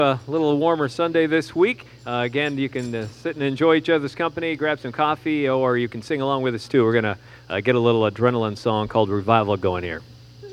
A little warmer Sunday this week. Again, you can sit and enjoy each other's company, grab some coffee, or you can sing along with us too. We're going to get a little adrenaline song called Revival going here.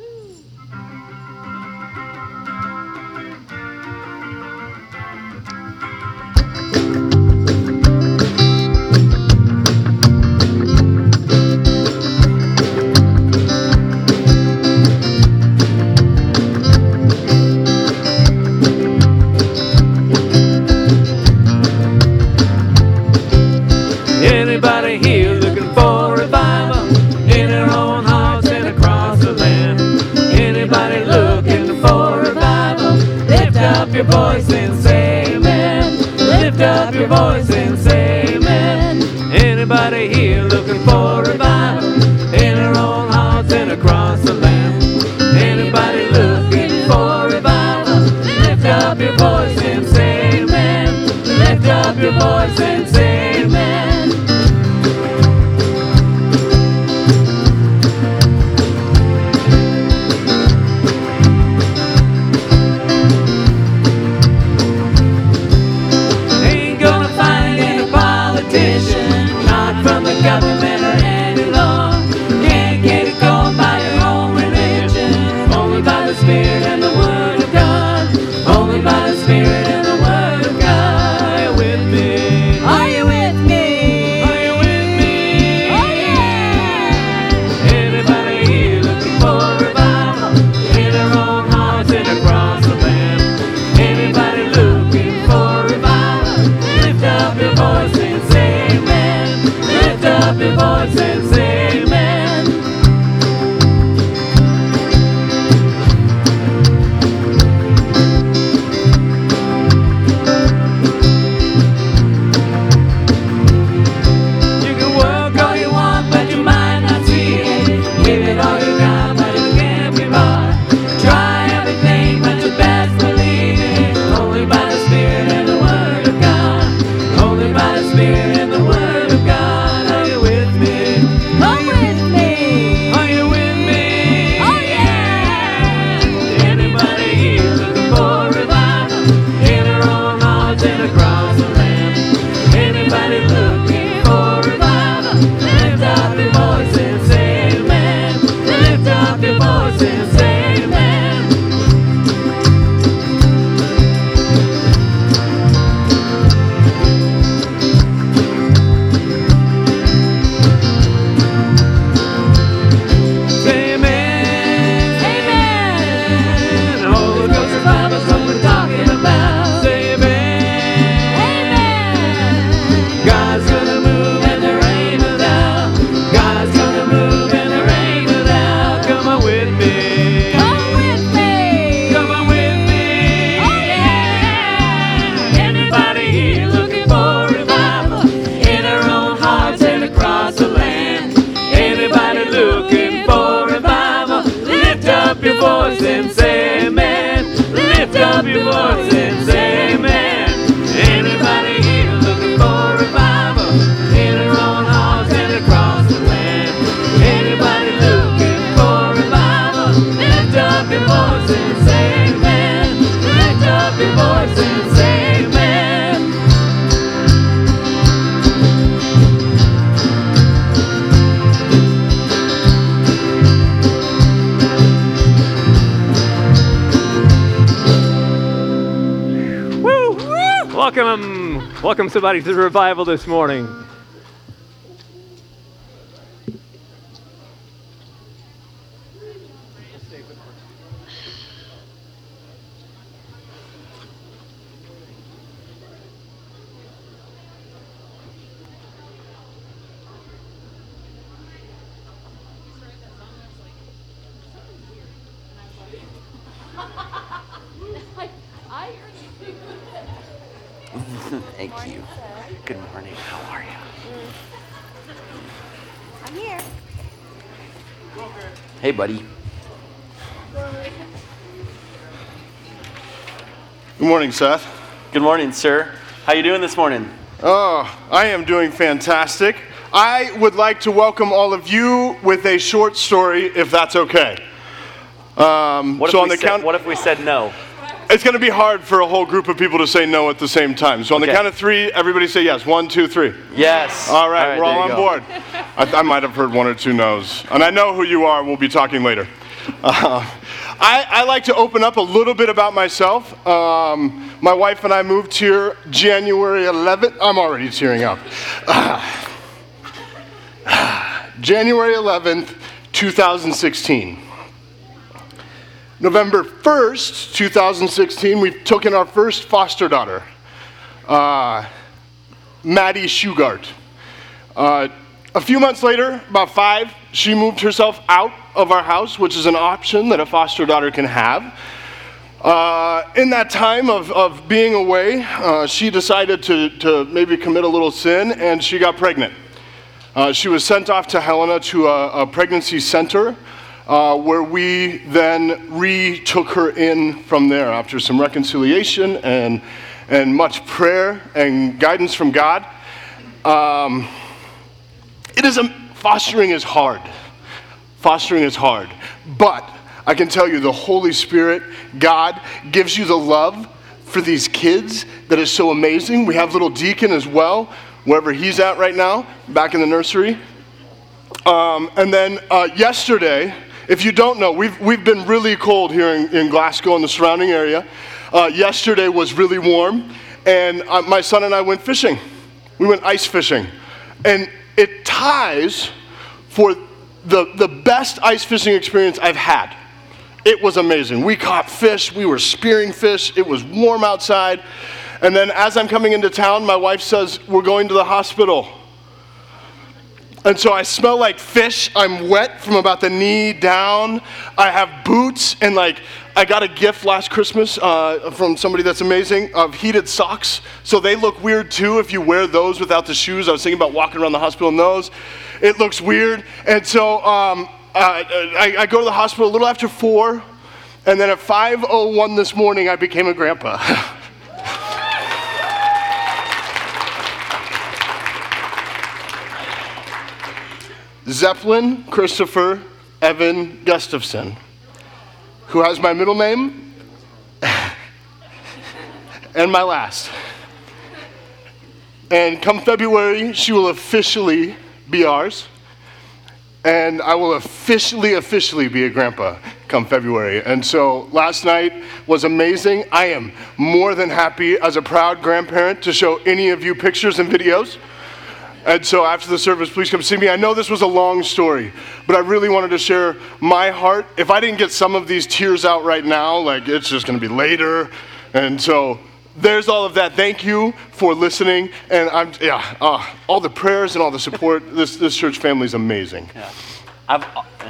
Anybody here looking for revival in their own hearts and across the land? Anybody looking for revival? Lift up your voice and say amen. Lift up your voice and say amen. Anybody here looking for revival in their own hearts and across the land? Anybody looking for revival? Lift up your voice and say amen. Lift up your voice and say amen. Government or any law. Can't get it going by your own religion. Only by the Spirit and the Word of God. Only by the Spirit and the Word of God. Are you with me? Are you with me? Are you with me? Oh yeah! Anybody here looking for revival in their own hearts and across the land? Anybody looking for revival? Lift up your voice and say amen. Lift up your voice and say amen. You can work all you want, but you might not see it. Give it all you got, but it can't be bought. Try everything, but you best believe it. Only by the Spirit and the Word of God. Only by the Spirit and the Word of God. Welcome somebody to the revival this morning. Thank you. Good morning. How are you? I'm here. Hey, buddy. Good morning, Seth. Good morning, sir. How you doing this morning? Oh, I am doing fantastic. I would like to welcome all of you with a short story, if that's okay. What if we said no? It's going to be hard for a whole group of people to say no at the same time. So on the Okay. count of 3, everybody say yes. 1, 2, 3. Yes. All right, we're all there on you go. board. I might have heard 1 or 2 no's. And I know who you are. We'll be talking later. I like to open up a little bit about myself. My wife and I moved here January 11th. I'm already tearing up. January 11th, 2016. November 1st, 2016, we've taken our first foster daughter, Maddie Shugart. A few months later, about 5, she moved herself out of our house, which is an option that a foster daughter can have. In that time of being away, she decided to maybe commit a little sin, and she got pregnant. She was sent off to Helena to a pregnancy center, where we then retook her in from there after some reconciliation and much prayer and guidance from God. Fostering is hard. Fostering is hard. But I can tell you the Holy Spirit, God, gives you the love for these kids that is so amazing. We have little Deacon as well, wherever he's at right now, back in the nursery. And then yesterday, if you don't know, we've been really cold here in Glasgow and the surrounding area. Yesterday was really warm, and my son and I went fishing. We went ice fishing. And it ties for the best ice fishing experience I've had. It was amazing. We caught fish. We were spearing fish. It was warm outside. And then as I'm coming into town, my wife says, we're going to the hospital. And so I smell like fish. I'm wet from about the knee down. I have boots, and I got a gift last Christmas from somebody that's amazing of heated socks. So they look weird too if you wear those without the shoes. I was thinking about walking around the hospital in those. It looks weird. And so I go to the hospital a little after 4, and then at 5:01 this morning, I became a grandpa. Zeppelin Christopher Evan Gustafson, who has my middle name and my last. And come February, she will officially be ours. And I will officially be a grandpa come February. And so last night was amazing. I am more than happy as a proud grandparent to show any of you pictures and videos. And so after the service, please come see me. I know this was a long story, but I really wanted to share my heart. If I didn't get some of these tears out right now, it's just going to be later. And so there's all of that. Thank you for listening. And all the prayers and all the support. This church family is amazing. Yeah.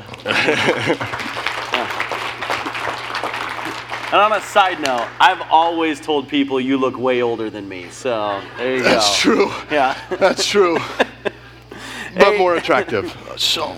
And on a side note, I've always told people you look way older than me. So there you go. That's true. Yeah. That's true. But more attractive. So.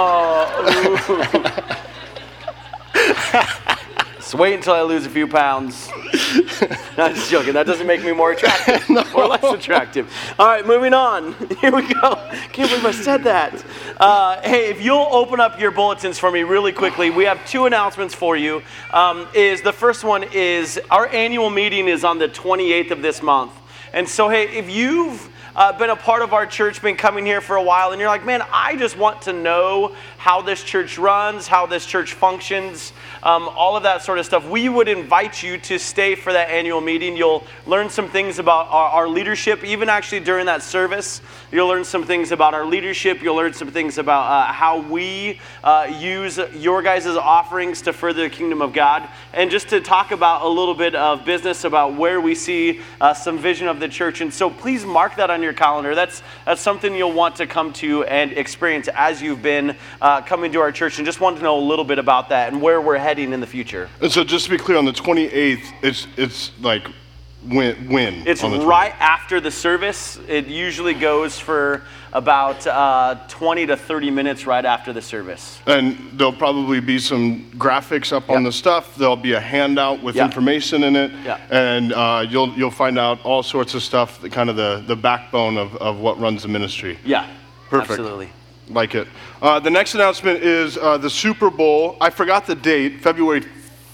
Just wait until I lose a few pounds. Not just joking. That doesn't make me more attractive or less attractive. All right, moving on. Here we go. Can't believe I said that. Hey, if you'll open up your bulletins for me really quickly, we have 2 announcements for you. The first one is our annual meeting is on the 28th of this month. And so, hey, if you've been a part of our church, been coming here for a while, and you're like, man, I just want to know how this church runs, how this church functions, all of that sort of stuff, we would invite you to stay for that annual meeting. You'll learn some things about our leadership, even actually during that service. You'll learn some things about our leadership. You'll learn some things about how we use your guys' offerings to further the kingdom of God. And just to talk about a little bit of business about where we see some vision of the church. And so please mark that on your calendar. That's something you'll want to come to and experience as you've been coming to our church, and just wanted to know a little bit about that and where we're heading in the future. And so just to be clear, on the 28th, it's like when? It's right after the service. It usually goes for about 20 to 30 minutes right after the service. And there'll probably be some graphics up on the stuff. There'll be a handout with information in it. And you'll find out all sorts of stuff, kind of the backbone of what runs the ministry. Yeah, perfect. Absolutely. Like it. The next announcement is the Super Bowl. I forgot the date, February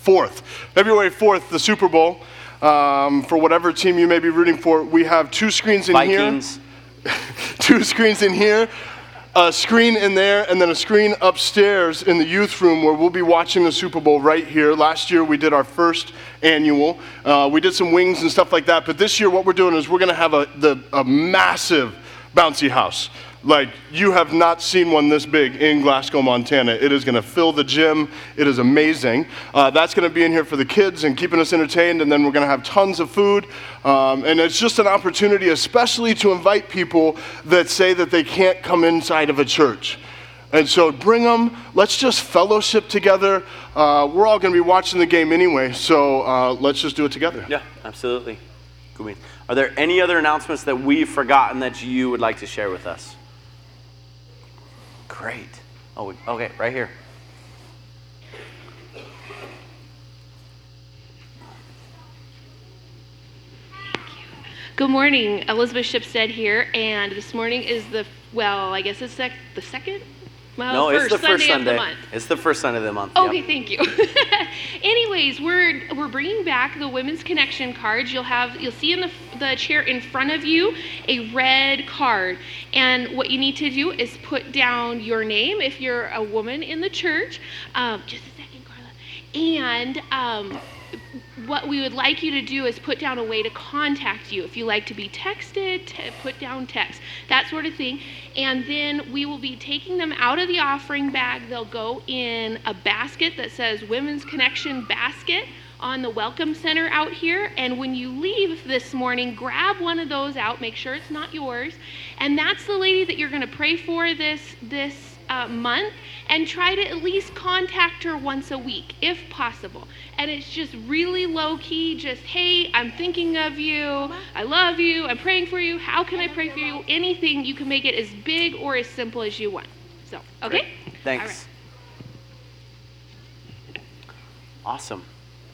4th. February 4th, the Super Bowl. For whatever team you may be rooting for, we have 2 screens in Vikings. here. 2 screens in here. A screen in there, and then a screen upstairs in the youth room where we'll be watching the Super Bowl right here. Last year we did our first annual. We did some wings and stuff like that, but this year what we're doing is we're going to have a massive bouncy house. Like, you have not seen one this big in Glasgow, Montana. It is going to fill the gym. It is amazing. That's going to be in here for the kids and keeping us entertained, and then we're going to have tons of food. And it's just an opportunity, especially to invite people that say that they can't come inside of a church. And so bring them. Let's just fellowship together. We're all going to be watching the game anyway, so let's just do it together. Yeah, absolutely. Cool. Are there any other announcements that we've forgotten that you would like to share with us? Great. Oh, okay, right here. Good morning, Elizabeth Shipstead here, and this morning is I guess it's the second? Well, No, it's the first Sunday of the Sunday. month. It's the first Sunday of the month. Okay, yeah. thank you. Anyways, we're bringing back the Women's Connection cards. You'll see in the chair in front of you a red card, and what you need to do is put down your name if you're a woman in the church. Just a second, Carla. And what we would like you to do is put down a way to contact you. If you like to be texted, put down text, that sort of thing. And then we will be taking them out of the offering bag. They'll go in a basket that says Women's Connection Basket on the Welcome Center out here. And when you leave this morning, grab one of those out. Make sure it's not yours. And that's the lady that you're going to pray for this month, and try to at least contact her once a week if possible. And it's just really low key, just, hey, I'm thinking of you, I love you, I'm praying for you, how can I pray for you? Anything, you can make it as big or as simple as you want. So, okay? Great. Thanks. All right. Awesome.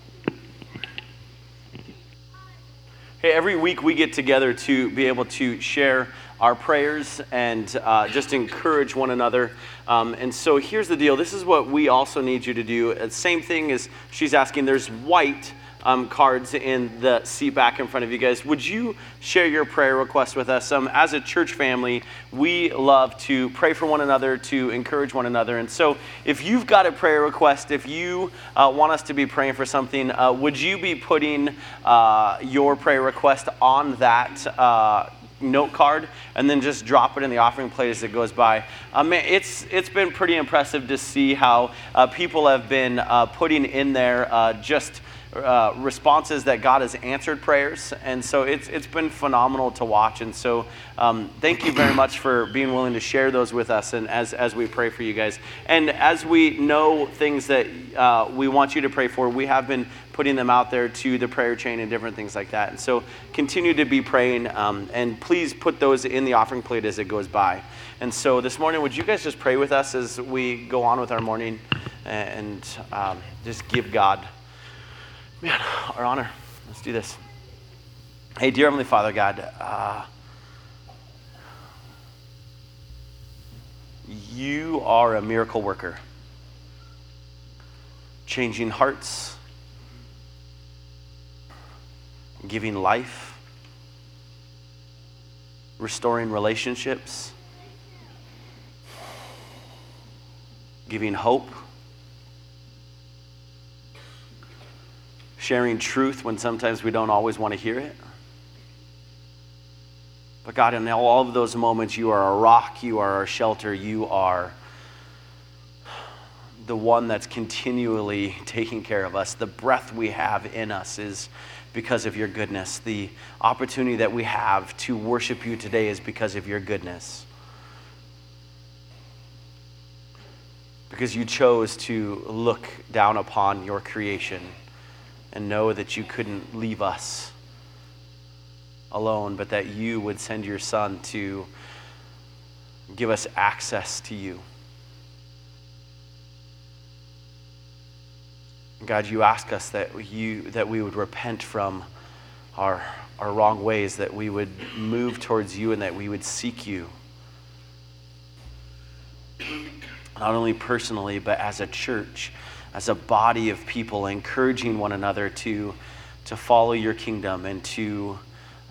Hey, every week we get together to be able to share our prayers and just encourage one another. And so here's the deal. This is what we also need you to do. Same thing as she's asking. There's white cards in the seat back in front of you guys. Would you share your prayer request with us? As a church family, we love to pray for one another, to encourage one another. And so if you've got a prayer request, if you want us to be praying for something, would you be putting your prayer request on that note card and then just drop it in the offering plate as it goes by? It's been pretty impressive to see how people have been putting in there just responses that God has answered prayers, and so it's been phenomenal to watch. And so thank you very much for being willing to share those with us, and as we pray for you guys, and as we know things that we want you to pray for, we have been putting them out there to the prayer chain and different things like that. And so continue to be praying, and please put those in the offering plate as it goes by. And so this morning, would you guys just pray with us as we go on with our morning, and just give God, man, our honor. Let's do this. Hey, dear Heavenly Father, God, you are a miracle worker, changing hearts, giving life, restoring relationships, giving hope, sharing truth when sometimes we don't always want to hear it. But God, in all of those moments, you are a rock, you are our shelter, you are the one that's continually taking care of us. The breath we have in us is because of your goodness. The opportunity that we have to worship you today is because of your goodness. Because you chose to look down upon your creation and know that you couldn't leave us alone, but that you would send your Son to give us access to you. God, you ask us that we would repent from our wrong ways, that we would move towards you, and that we would seek you. Not only personally, but as a church, as a body of people, encouraging one another to follow your kingdom and to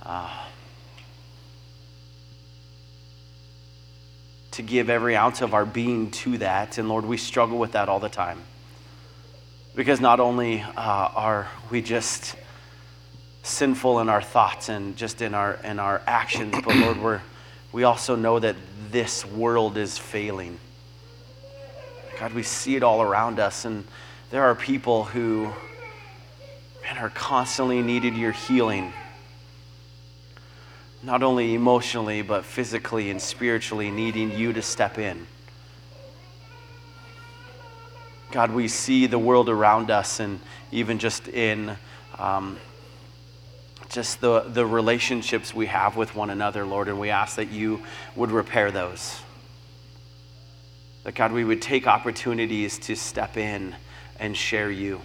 give every ounce of our being to that. And Lord, we struggle with that all the time. Because not only are we just sinful in our thoughts and just in our actions, but Lord, we also know that this world is failing. God, we see it all around us, and there are people who, man, are constantly needing your healing. Not only emotionally, but physically and spiritually needing you to step in. God, we see the world around us, and even just in just the relationships we have with one another, Lord, and we ask that you would repair those. That, God, we would take opportunities to step in and share you.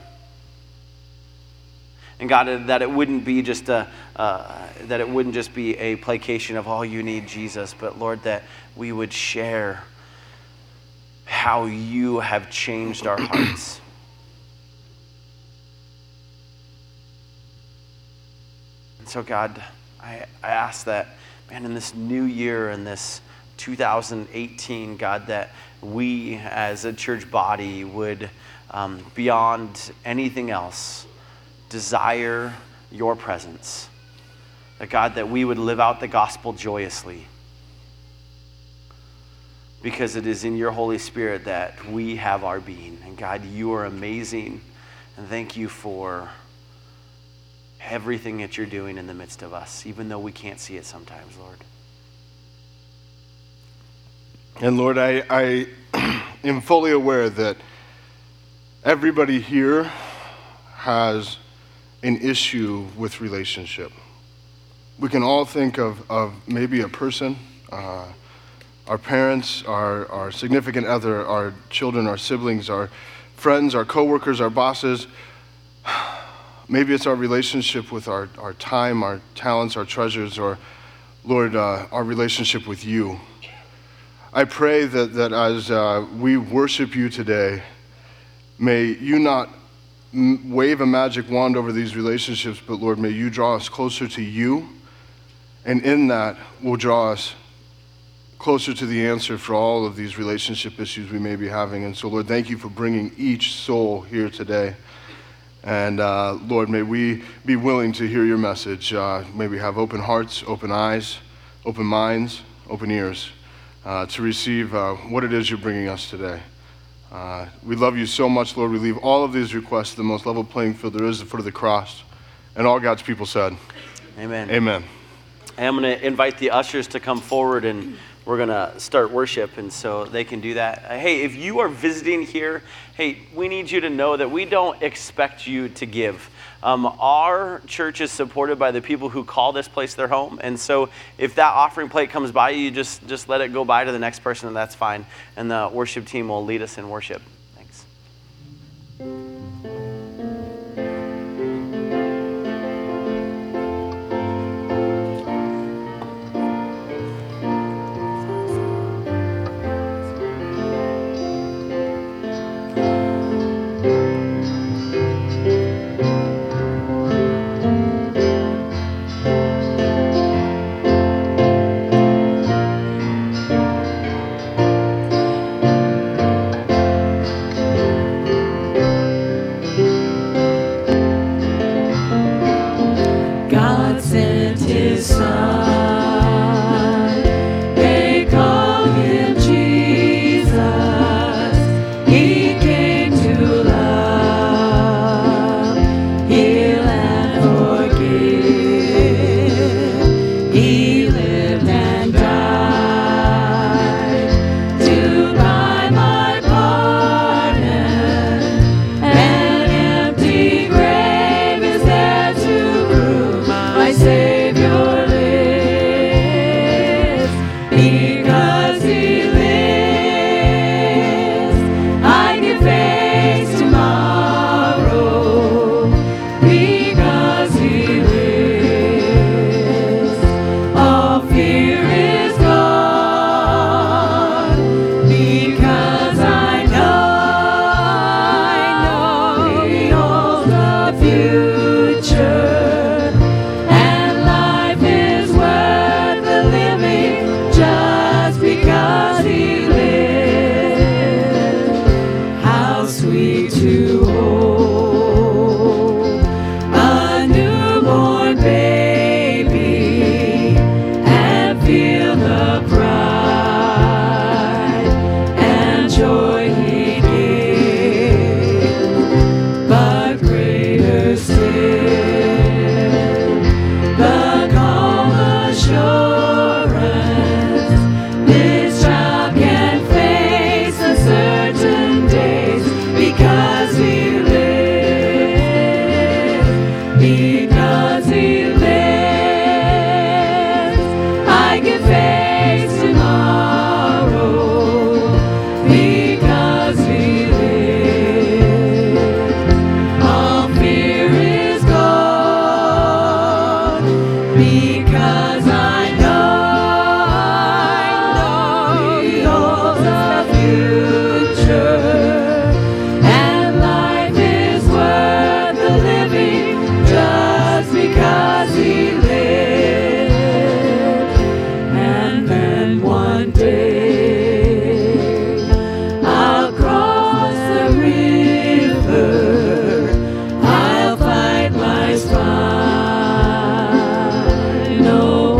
And God, that it wouldn't be just that it wouldn't just be a placation of, oh, you need Jesus, but Lord, that we would share how you have changed our hearts. And so, God, I ask that, man, in this new year, in this 2018, God, that we as a church body would, beyond anything else, desire your presence. That, God, that we would live out the gospel joyously. Because it is in your Holy Spirit that we have our being. And God, you are amazing. And thank you for everything that you're doing in the midst of us, even though we can't see it sometimes, Lord. And Lord, I am fully aware that everybody here has an issue with relationship. We can all think of maybe a person, our parents, our significant other, our children, our siblings, our friends, our coworkers, our bosses. Maybe it's our relationship with our time, our talents, our treasures, or, Lord, our relationship with you. I pray that as we worship you today, may you not wave a magic wand over these relationships, but Lord, may you draw us closer to you, and in that will draw us closer to the answer for all of these relationship issues we may be having. And so, Lord, thank you for bringing each soul here today. And Lord, may we be willing to hear your message. May we have open hearts, open eyes, open minds, open ears to receive what it is you're bringing us today. We love you so much, Lord. We leave all of these requests to the most level playing field there is at the foot of the cross. And all God's people said, Amen. Amen. And I'm going to invite the ushers to come forward, and we're going to start worship, and so they can do that. Hey, if you are visiting here, hey, we need you to know that we don't expect you to give. Our church is supported by the people who call this place their home, and so if that offering plate comes by you, just let it go by to the next person, and that's fine. And the worship team will lead us in worship. Thanks. God sent his son. They call him Jesus. He came to love, heal, and forgive. He lived and died to buy my pardon. An empty grave is there to prove my Savior lives. Because he lives, I can face tomorrow. Because he lives, all fear is gone. Because I know because I know He holds the future, and life is worth the living just because He lived. And then one day I'll cross the river, I'll fight my final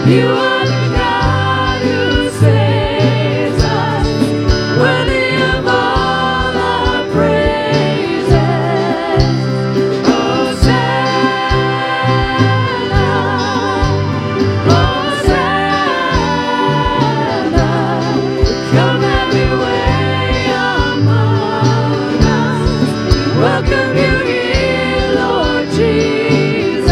You are the God who saves us, worthy of all our praises. Hosanna, Hosanna, come have your way among us. We welcome you here, Lord Jesus.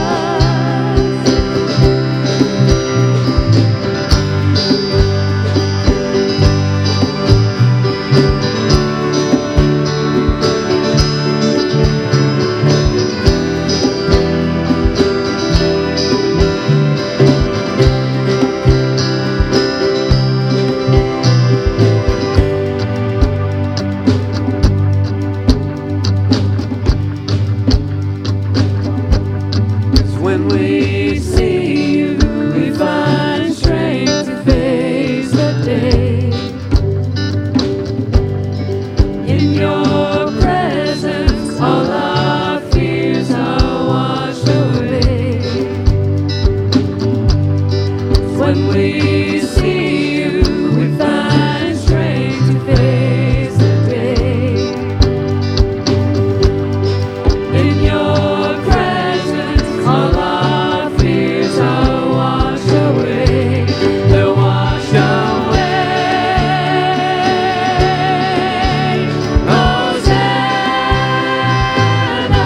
When we see you, we find strength to face the day. In your presence, all our fears are washed away. When we see you, we find strength to face the day. In your presence, all our fears are washed away. They're washed away. Hosanna,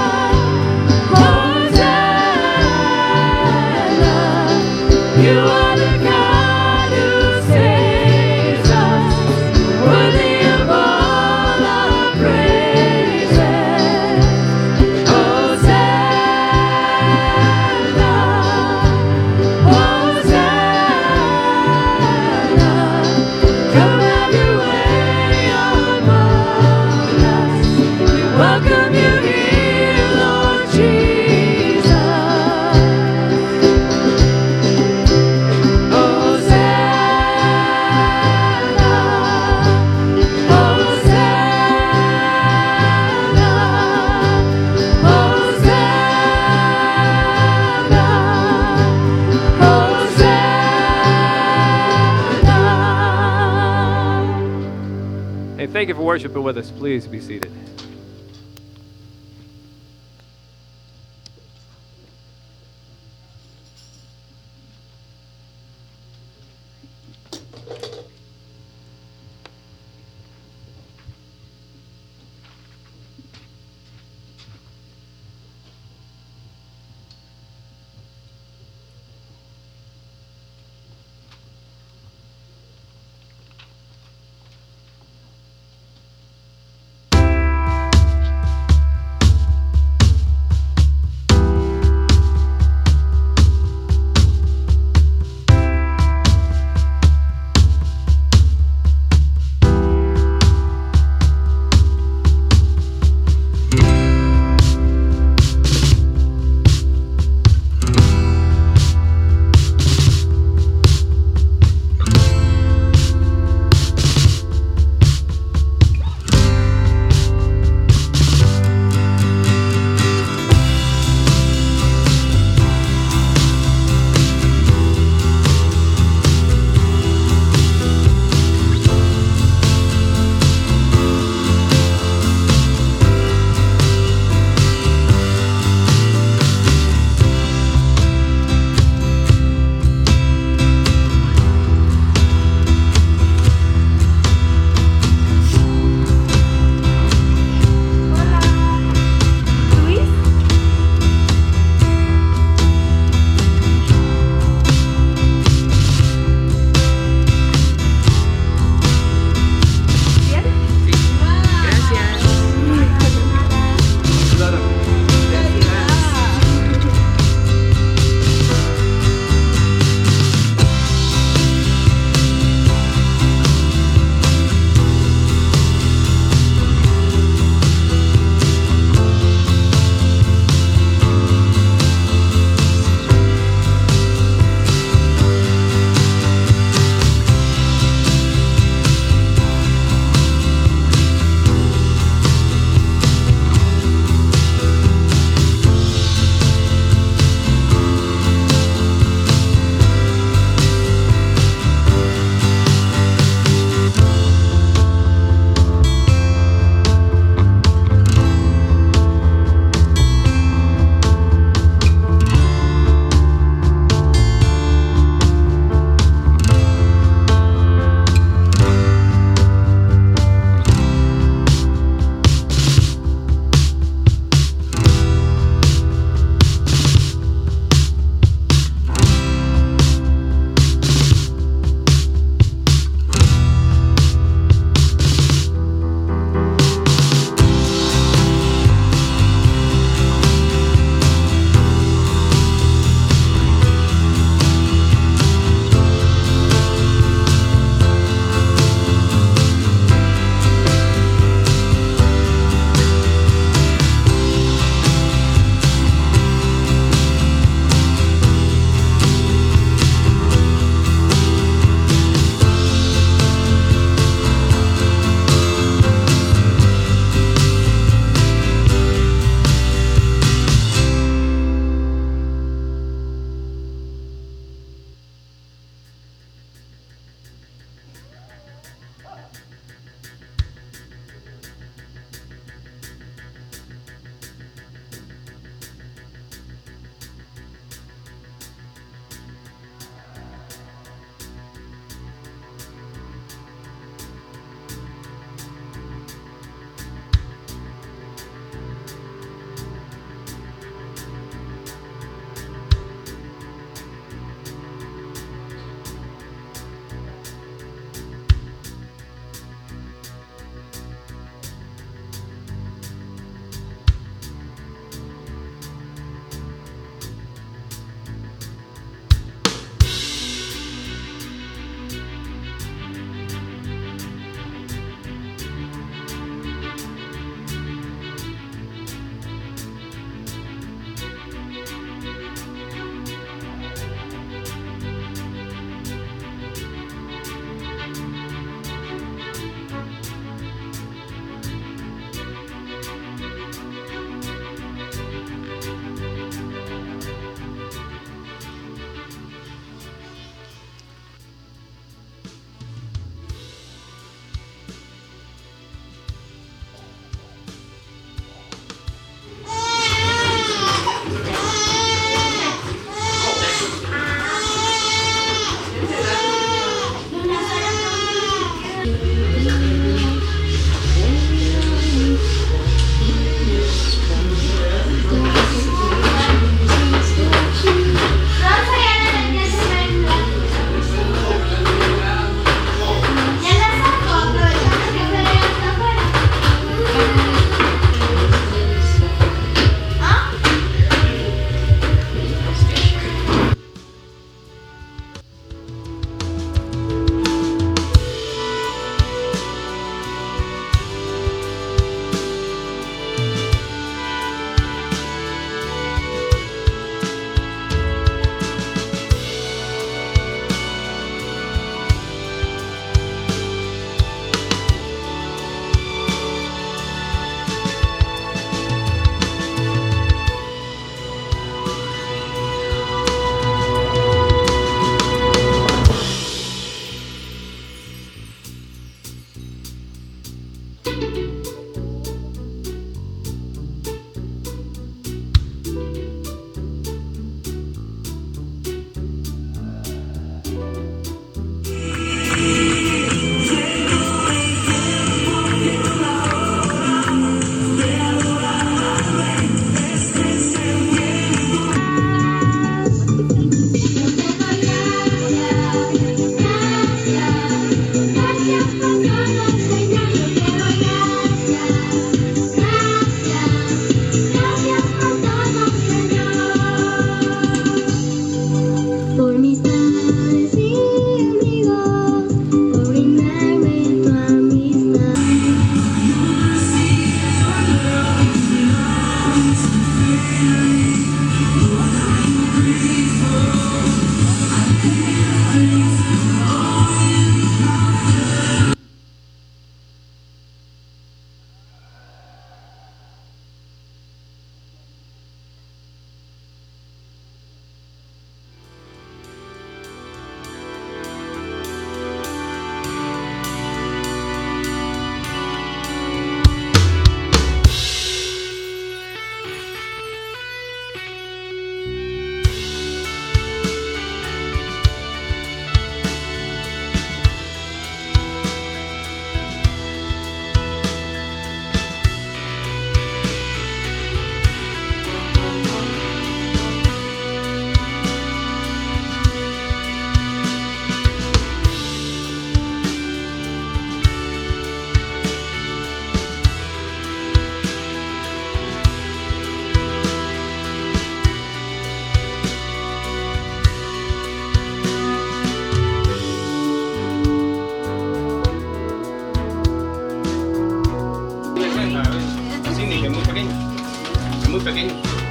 Hosanna. You are the God who saves us, worthy of all our praises. Hosanna, Hosanna, come have your way among us. We welcome you here, Lord Jesus. Hosanna, Hosanna, Hosanna. Hey, thank you for worshiping with us. Please be seated.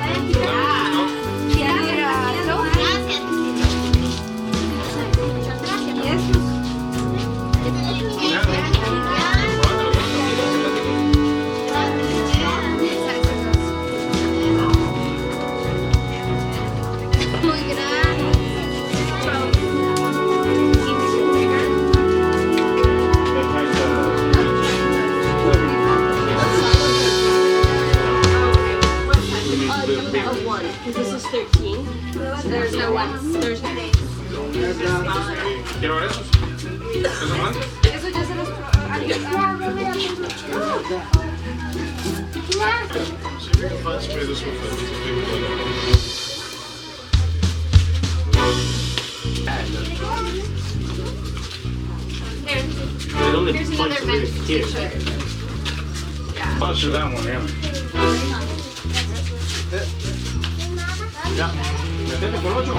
This is 13. There's no one. There's no. ¿Quiero esos? ¿Esos más? Eso ya se los. Here's another men's t-shirt. Sponsor that one, yeah. Ya. Metete por 8.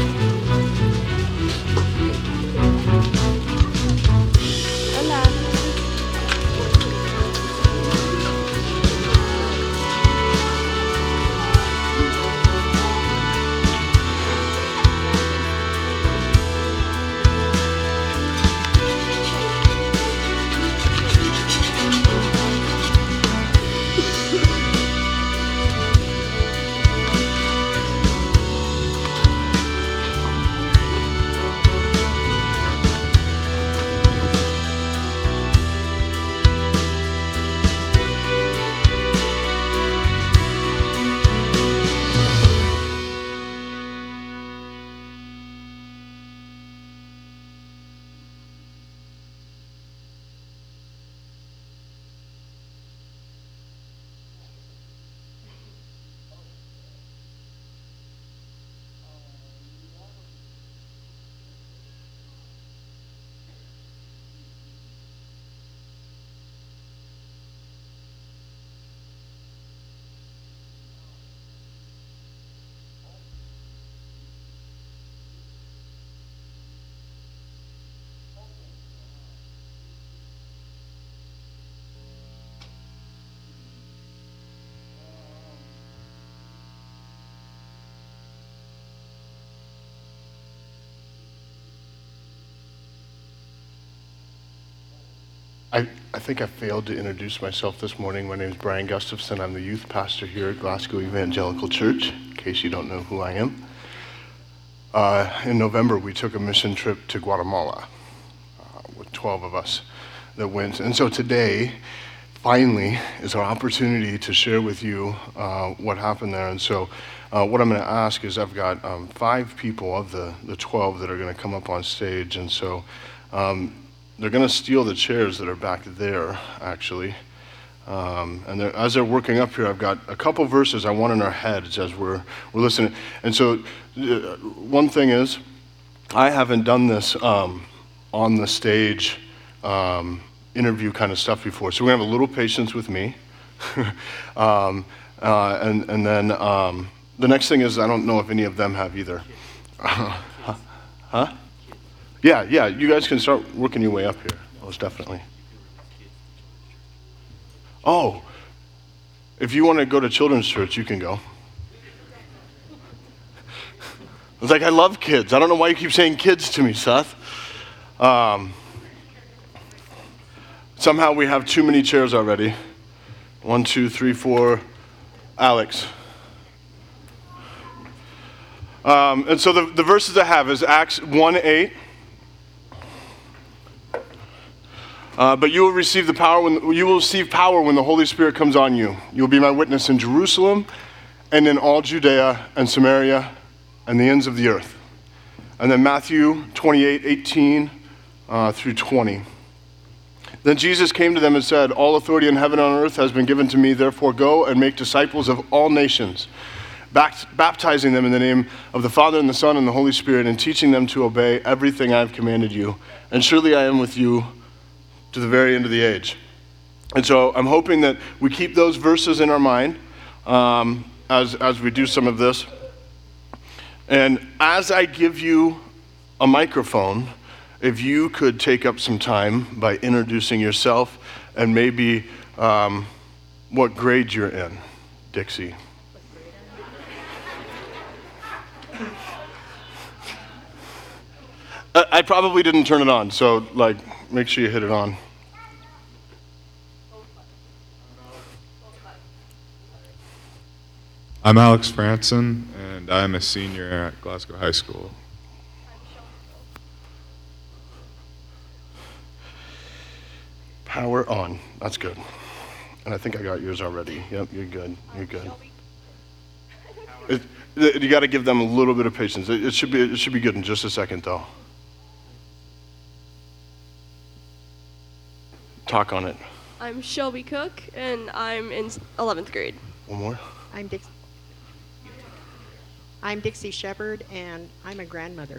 I think I failed to introduce myself this morning. My name is Brian Gustafson. I'm the youth pastor here at Glasgow Evangelical Church, in case you don't know who I am. In November, we took a mission trip to Guatemala with 12 of us that went. And so today, finally, is our opportunity to share with you what happened there. And so what I'm going to ask is I've got 5 people of the 12 that are going to come up on stage. And so they're going to steal the chairs that are back there, actually. And as they're working up here, I've got a couple verses I want in our heads as we're listening. And so one thing is, I haven't done this on the stage interview kind of stuff before. So we're going to have a little patience with me. And then the next thing is, I don't know if any of them have either. Huh? Yeah, you guys can start working your way up here, most definitely. Oh, if you want to go to children's church, you can go. It's like, I love kids. I don't know why you keep saying kids to me, Seth. Somehow we have too many chairs already. 1, 2, 3, 4. Alex. And so the verses I have is Acts 1:8. But you will receive power when the Holy Spirit comes on you. You will be my witness in Jerusalem and in all Judea and Samaria and the ends of the earth. And then Matthew 28:18 through 20. Then Jesus came to them and said, all authority in heaven and on earth has been given to me. Therefore go and make disciples of all nations, baptizing them in the name of the Father and the Son and the Holy Spirit, and teaching them to obey everything I have commanded you. And surely I am with you to the very end of the age. And so I'm hoping that we keep those verses in our mind as we do some of this. And as I give you a microphone, if you could take up some time by introducing yourself and maybe what grade you're in, Dixie. I probably didn't turn it on, so like, make sure you hit it on. I'm Alex Franson, and I'm a senior at Glasgow High School. Power on. That's good. And I think I got yours already. Yep, you're good. You're good. You got to give them a little bit of patience. It should be good in just a second, though. Talk on it. I'm Shelby Cook, and I'm in 11th grade. One more. I'm Dixie Shepard, and I'm a grandmother.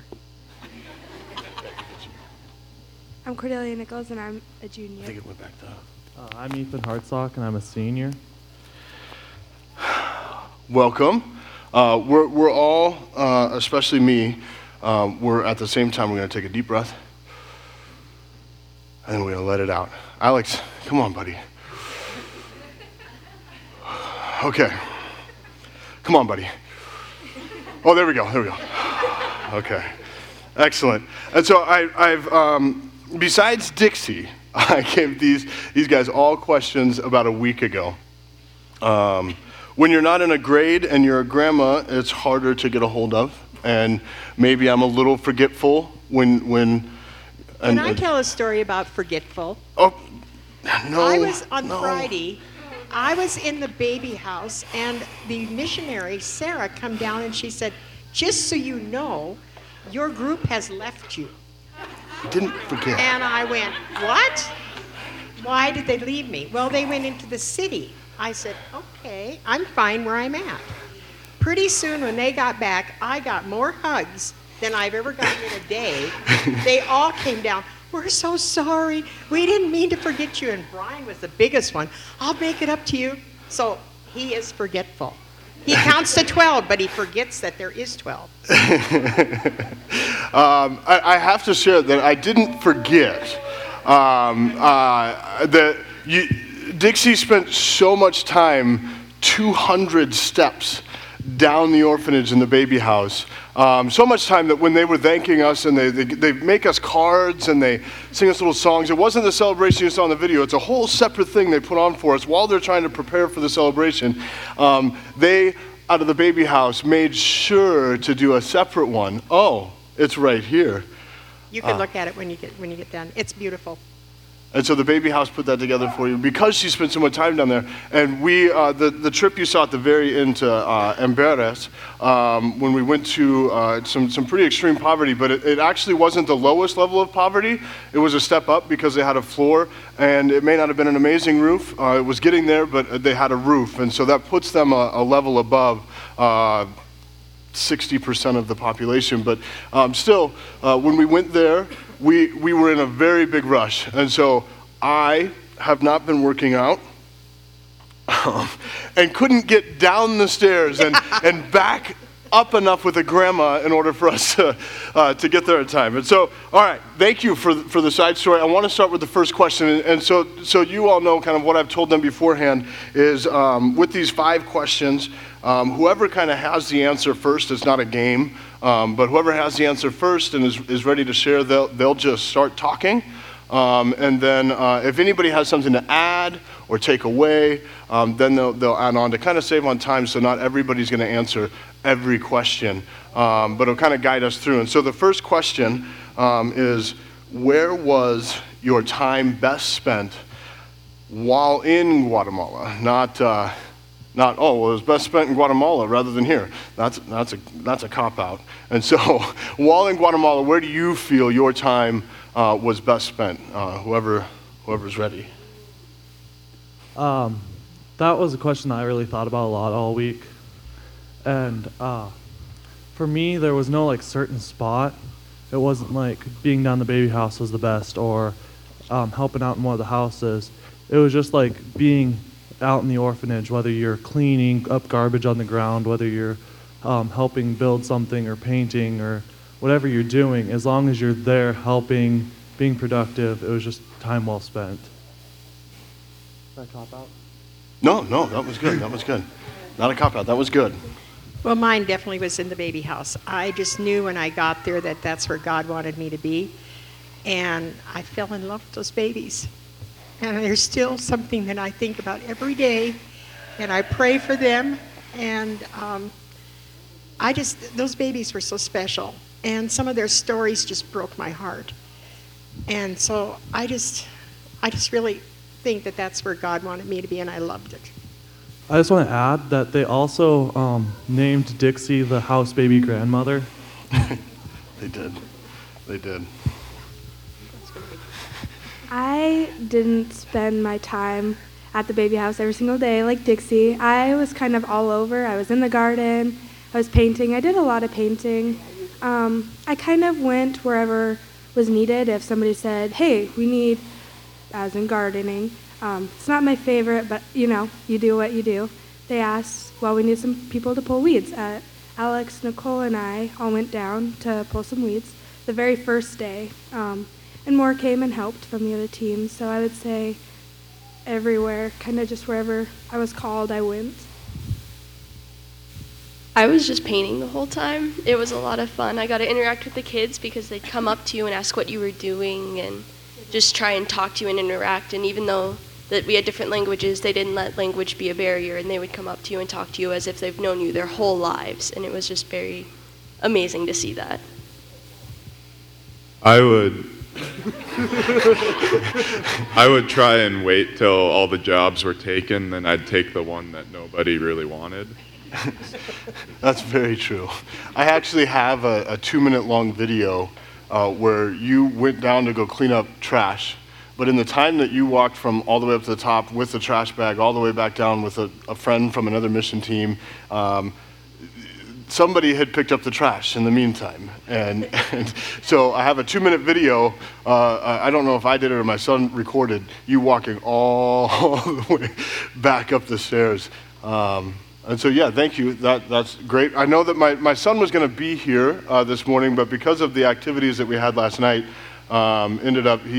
I'm Cordelia Nichols, and I'm a I junior. think it went back to. I'm Ethan Hartsock, and I'm a senior. Welcome. We're all, especially me, we're at the same time, we're going to take a deep breath, and then we're going to let it out. Alex, come on, buddy. Okay. Come on, buddy. Oh, there we go. Okay. Excellent. And so I've besides Dixie, I gave these guys all questions about a week ago. When you're not in a grade and you're a grandma, it's harder to get a hold of. And maybe I'm a little forgetful when Can I tell a story about forgetful? Oh, no. I was on Friday. I was in the baby house, and the missionary, Sarah, come down and she said, just so you know, your group has left you. Didn't forget. And I went, what? Why did they leave me? Well, they went into the city. I said, okay, I'm fine where I'm at. Pretty soon when they got back, I got more hugs than I've ever gotten in a day. They all came down. We're so sorry. We didn't mean to forget you. And Brian was the biggest one. I'll make it up to you. So he is forgetful. He counts to 12, but he forgets that there is 12. I have to share that I didn't forget that Dixie spent so much time, 200 steps down the orphanage in the baby house. So much time that when they were thanking us and they make us cards and they sing us little songs, it wasn't the celebration you saw in the video. It's a whole separate thing they put on for us while they're trying to prepare for the celebration. They, out of the baby house, made sure to do a separate one. Oh, it's right here. You can look at it when you get done. It's beautiful. And so the baby house put that together for you because she spent so much time down there. And we, the trip you saw at the very end to Amberes, when we went to some pretty extreme poverty, but it actually wasn't the lowest level of poverty. It was a step up because they had a floor, and it may not have been an amazing roof. It was getting there, but they had a roof. And so that puts them a level above 60% of the population. But still, when we went there, we were in a very big rush. And so I have not been working out and couldn't get down the stairs and back up enough with a grandma in order for us to get there in time. And so, all right, thank you for the side story. I want to start with the first question. And so you all know kind of what I've told them beforehand is with these 5 questions, whoever kind of has the answer first, it's not a game, but whoever has the answer first and is ready to share, they'll just start talking. And then if anybody has something to add or take away, then they'll add on to kind of save on time so not everybody's going to answer every question, but it'll kind of guide us through. And so the first question is, where was your time best spent while in Guatemala? Not, oh, well, it was best spent in Guatemala rather than here. That's a cop-out. And so while in Guatemala, where do you feel your time was best spent? Whoever's ready. That was a question that I really thought about a lot all week. And for me, there was no like certain spot. It wasn't like being down the baby house was the best or helping out in one of the houses. It was just like being out in the orphanage, whether you're cleaning up garbage on the ground, whether you're helping build something or painting or whatever you're doing, as long as you're there helping, being productive, it was just time well spent. Did I cop out? No, that was good. That was good. Not a cop-out. That was good. Well, mine definitely was in the baby house. I just knew when I got there that that's where God wanted me to be. And I fell in love with those babies. And there's still something that I think about every day. And I pray for them. And those babies were so special. And some of their stories just broke my heart. And so I just really think that that's where God wanted me to be, and I loved it. I just want to add that they also named Dixie the house baby grandmother. They did. I didn't spend my time at the baby house every single day like Dixie. I was kind of all over. I was in the garden. I was painting. I did a lot of painting. I kind of went wherever was needed. If somebody said, hey, we need, as in gardening, it's not my favorite, but you do what you do. They asked, well, we need some people to pull weeds. Alex, Nicole, and I all went down to pull some weeds the very first day. And more came and helped from the other teams. So I would say everywhere, kind of just wherever I was called, I went. I was just painting the whole time. It was a lot of fun. I got to interact with the kids because they'd come up to you and ask what you were doing and just try and talk to you and interact. And even though that we had different languages, they didn't let language be a barrier, and they would come up to you and talk to you as if they've known you their whole lives. And it was just very amazing to see that. I would try and wait till all the jobs were taken, then I'd take the one that nobody really wanted. That's very true. I actually have a 2-minute long video where you went down to go clean up trash, but in the time that you walked from all the way up to the top with the trash bag all the way back down with a friend from another mission team, somebody had picked up the trash in the meantime. And so I have a 2-minute video. I don't know if I did it or my son recorded you walking all the way back up the stairs. And so, yeah, thank you. That's great. I know that my son was going to be here this morning, but because of the activities that we had last night, ended up,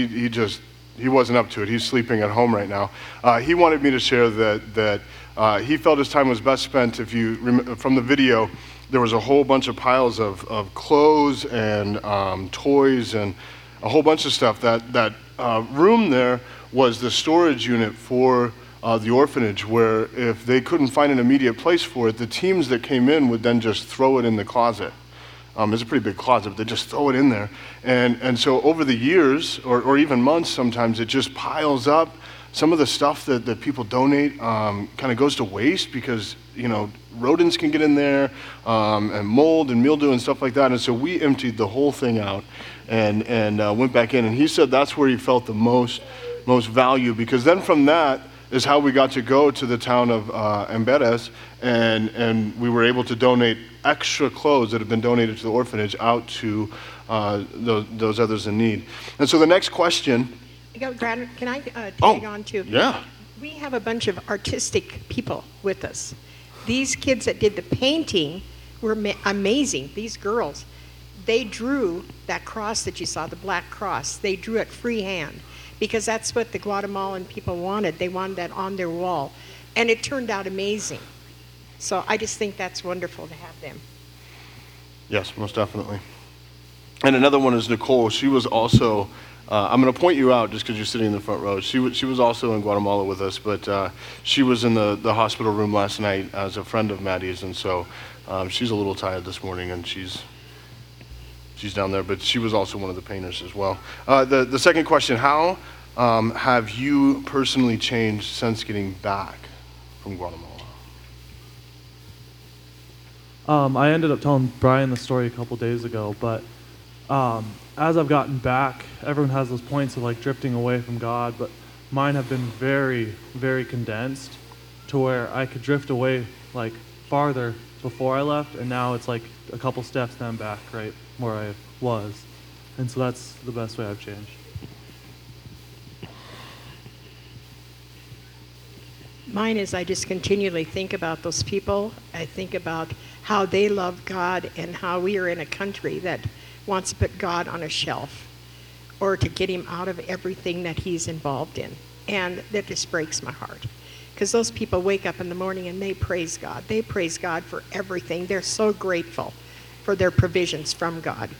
he wasn't up to it. He's sleeping at home right now. He wanted me to share that he felt his time was best spent. If you remember from the video, there was a whole bunch of piles of clothes and toys and a whole bunch of stuff. That room there was the storage unit for the orphanage, where if they couldn't find an immediate place for it, the teams that came in would then just throw it in the closet. It's a pretty big closet, but they just throw it in there. And so over the years, or even months sometimes, it just piles up. Some of the stuff that people donate kind of goes to waste because, rodents can get in there, and mold and mildew and stuff like that. And so we emptied the whole thing out and went back in. And he said that's where he felt the most value, because then from that is how we got to go to the town of Amberes, and we were able to donate extra clothes that have been donated to the orphanage out to those others in need. And so the next question. Can I tag on too? Yeah. We have a bunch of artistic people with us. These kids that did the painting were amazing. These girls, they drew that cross that you saw, the black cross. They drew it freehand, because that's what the Guatemalan people wanted. They wanted that on their wall. And it turned out amazing. So I just think that's wonderful to have them. Yes, most definitely. And another one is Nicole. She was also, I'm going to point you out just because you're sitting in the front row. She was also in Guatemala with us, but she was in the hospital room last night as a friend of Maddie's. And so she's a little tired this morning, and she's down there, but she was also one of the painters as well. The second question, how have you personally changed since getting back from Guatemala? I ended up telling Brian the story a couple days ago, but as I've gotten back, everyone has those points of like drifting away from God, but mine have been very, very condensed to where I could drift away like farther before I left, and now it's like a couple steps then back right where I was. And so that's the best way I've changed. Mine is I just continually think about those people. I think about how they love God and how we are in a country that wants to put God on a shelf or to get him out of everything that he's involved in. And that just breaks my heart. because those people wake up in the morning and they praise God. They praise God for everything. They're so grateful for their provisions from God.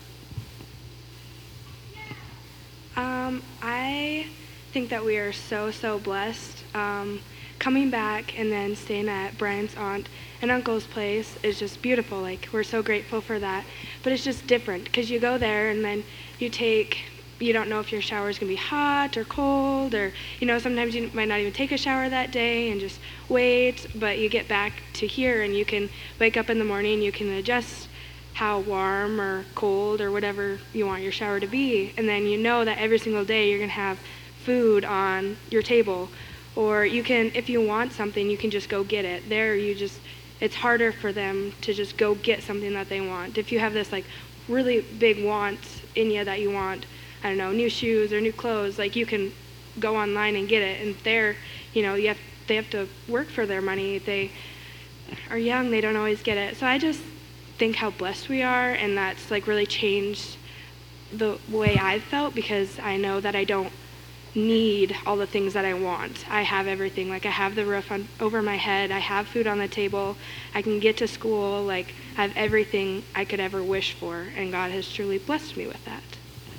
I think that we are so blessed. Coming back and then staying at Brian's aunt and uncle's place is just beautiful. Like, we're so grateful for that. But it's just different because you go there and then you don't know if your shower is going to be hot or cold, or, sometimes you might not even take a shower that day and just wait. But you get back to here and you can wake up in the morning, you can adjust how warm or cold or whatever you want your shower to be. And then you know that every single day you're going to have food on your table. Or you can, if you want something, you can just go get it. There, it's harder for them to just go get something that they want. If you have this like really big want in you that you want, I don't know, new shoes or new clothes, like you can go online and get it. And there, they have to work for their money. They are young, they don't always get it. So I just think how blessed we are, and that's like really changed the way I've felt, because I know that I don't need all the things that I want. I have everything. Like, I have the roof over my head, I have food on the table, I can get to school, like I have everything I could ever wish for, and God has truly blessed me with that.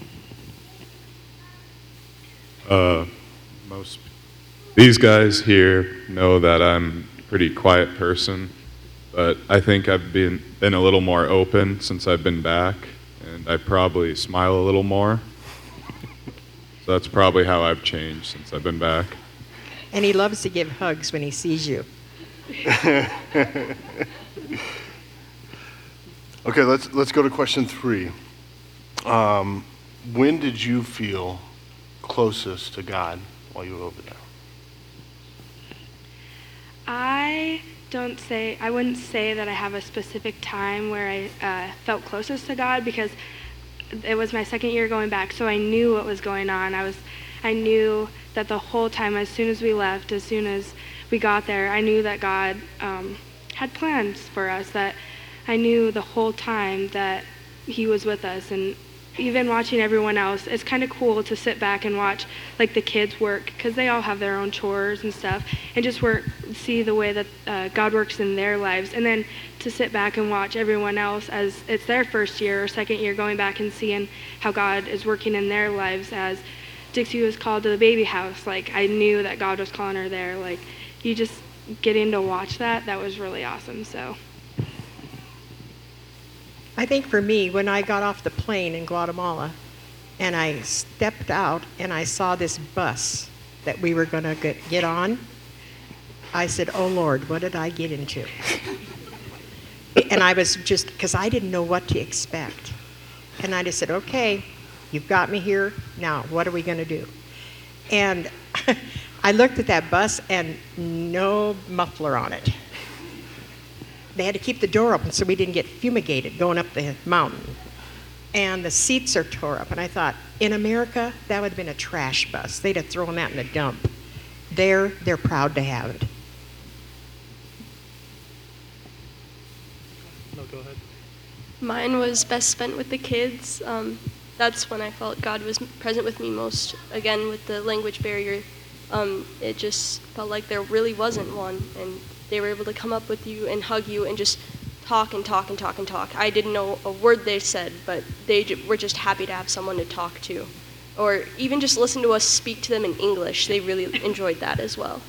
These guys here know that I'm a pretty quiet person, but I think I've been a little more open since I've been back, and I probably smile a little more. So that's probably how I've changed since I've been back. And he loves to give hugs when he sees you. Okay, let's go to question 3. When did you feel closest to God while you were over there? I wouldn't say that I have a specific time where I felt closest to God, because it was my second year going back, so I knew what was going on. I knew that the whole time, as soon as we left, as soon as we got there, I knew that God had plans for us, that I knew the whole time that he was with us. And even watching everyone else, it's kind of cool to sit back and watch like the kids work, because they all have their own chores and stuff, and just see the way that God works in their lives. And then to sit back and watch everyone else as it's their first year or second year going back and seeing how God is working in their lives. As Dixie was called to the baby house, like I knew that God was calling her there. Like, you just getting to watch that was really awesome. So I think for me, when I got off the plane in Guatemala and I stepped out and I saw this bus that we were going to get on, I said, "Oh Lord, what did I get into?" And I was just, because I didn't know what to expect. And I just said, "Okay, you've got me here. Now, what are we going to do?" And I looked at that bus and no muffler on it. They had to keep the door open so we didn't get fumigated going up the mountain. And the seats are tore up. And I thought, in America, that would have been a trash bus. They'd have thrown that in the dump. They're proud to have it. No, go ahead. Mine was best spent with the kids. That's when I felt God was present with me most. Again, with the language barrier, it just felt like there really wasn't one. And they were able to come up with you and hug you and just talk and talk and talk and talk. I didn't know a word they said, but they were just happy to have someone to talk to. Or even just listen to us speak to them in English. They really enjoyed that as well.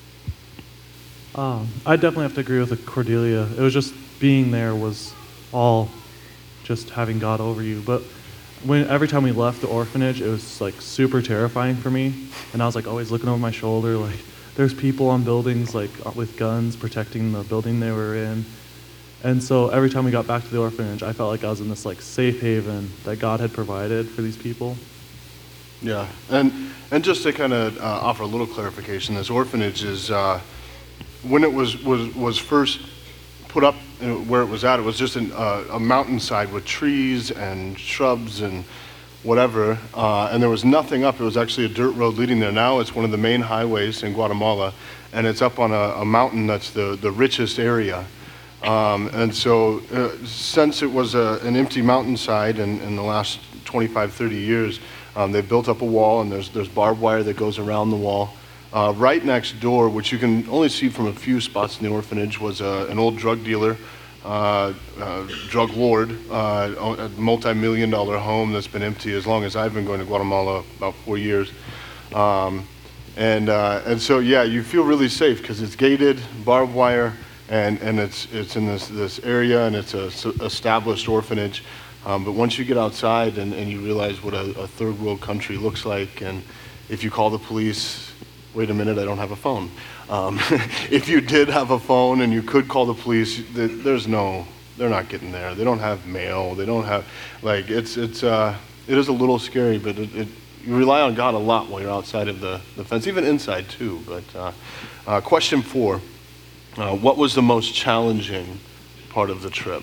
I definitely have to agree with Cordelia. It was just being there was all just having God over you. But every time we left the orphanage, it was like super terrifying for me. And I was like always looking over my shoulder, like there's people on buildings like with guns protecting the building they were in. And so every time we got back to the orphanage, I felt like I was in this like safe haven that God had provided for these people. Yeah, and just to kind of offer a little clarification, this orphanage is, when it was first put up where it was at, it was just a mountainside with trees and shrubs and whatever, and there was nothing up. It was actually a dirt road leading there. Now it's one of the main highways in Guatemala, and it's up on a mountain that's the richest area. And so since it was an empty mountainside in the last 25, 30 years, they've built up a wall, and there's barbed wire that goes around the wall. Right next door, which you can only see from a few spots in the orphanage, was an old drug dealer, drug lord, a multi-million-dollar home that's been empty as long as I've been going to Guatemala, about 4 years. And so, yeah, you feel really safe because it's gated, barbed wire, and it's in this area, and it's a established orphanage. But once you get outside and you realize what a third world country looks like, and if you call the police, wait a minute, I don't have a phone. If you did have a phone and you could call the police, they're not getting there. They don't have mail. They don't have, like, it is a little scary, but you rely on God a lot while you're outside of the fence, even inside too. But question 4, what was the most challenging part of the trip?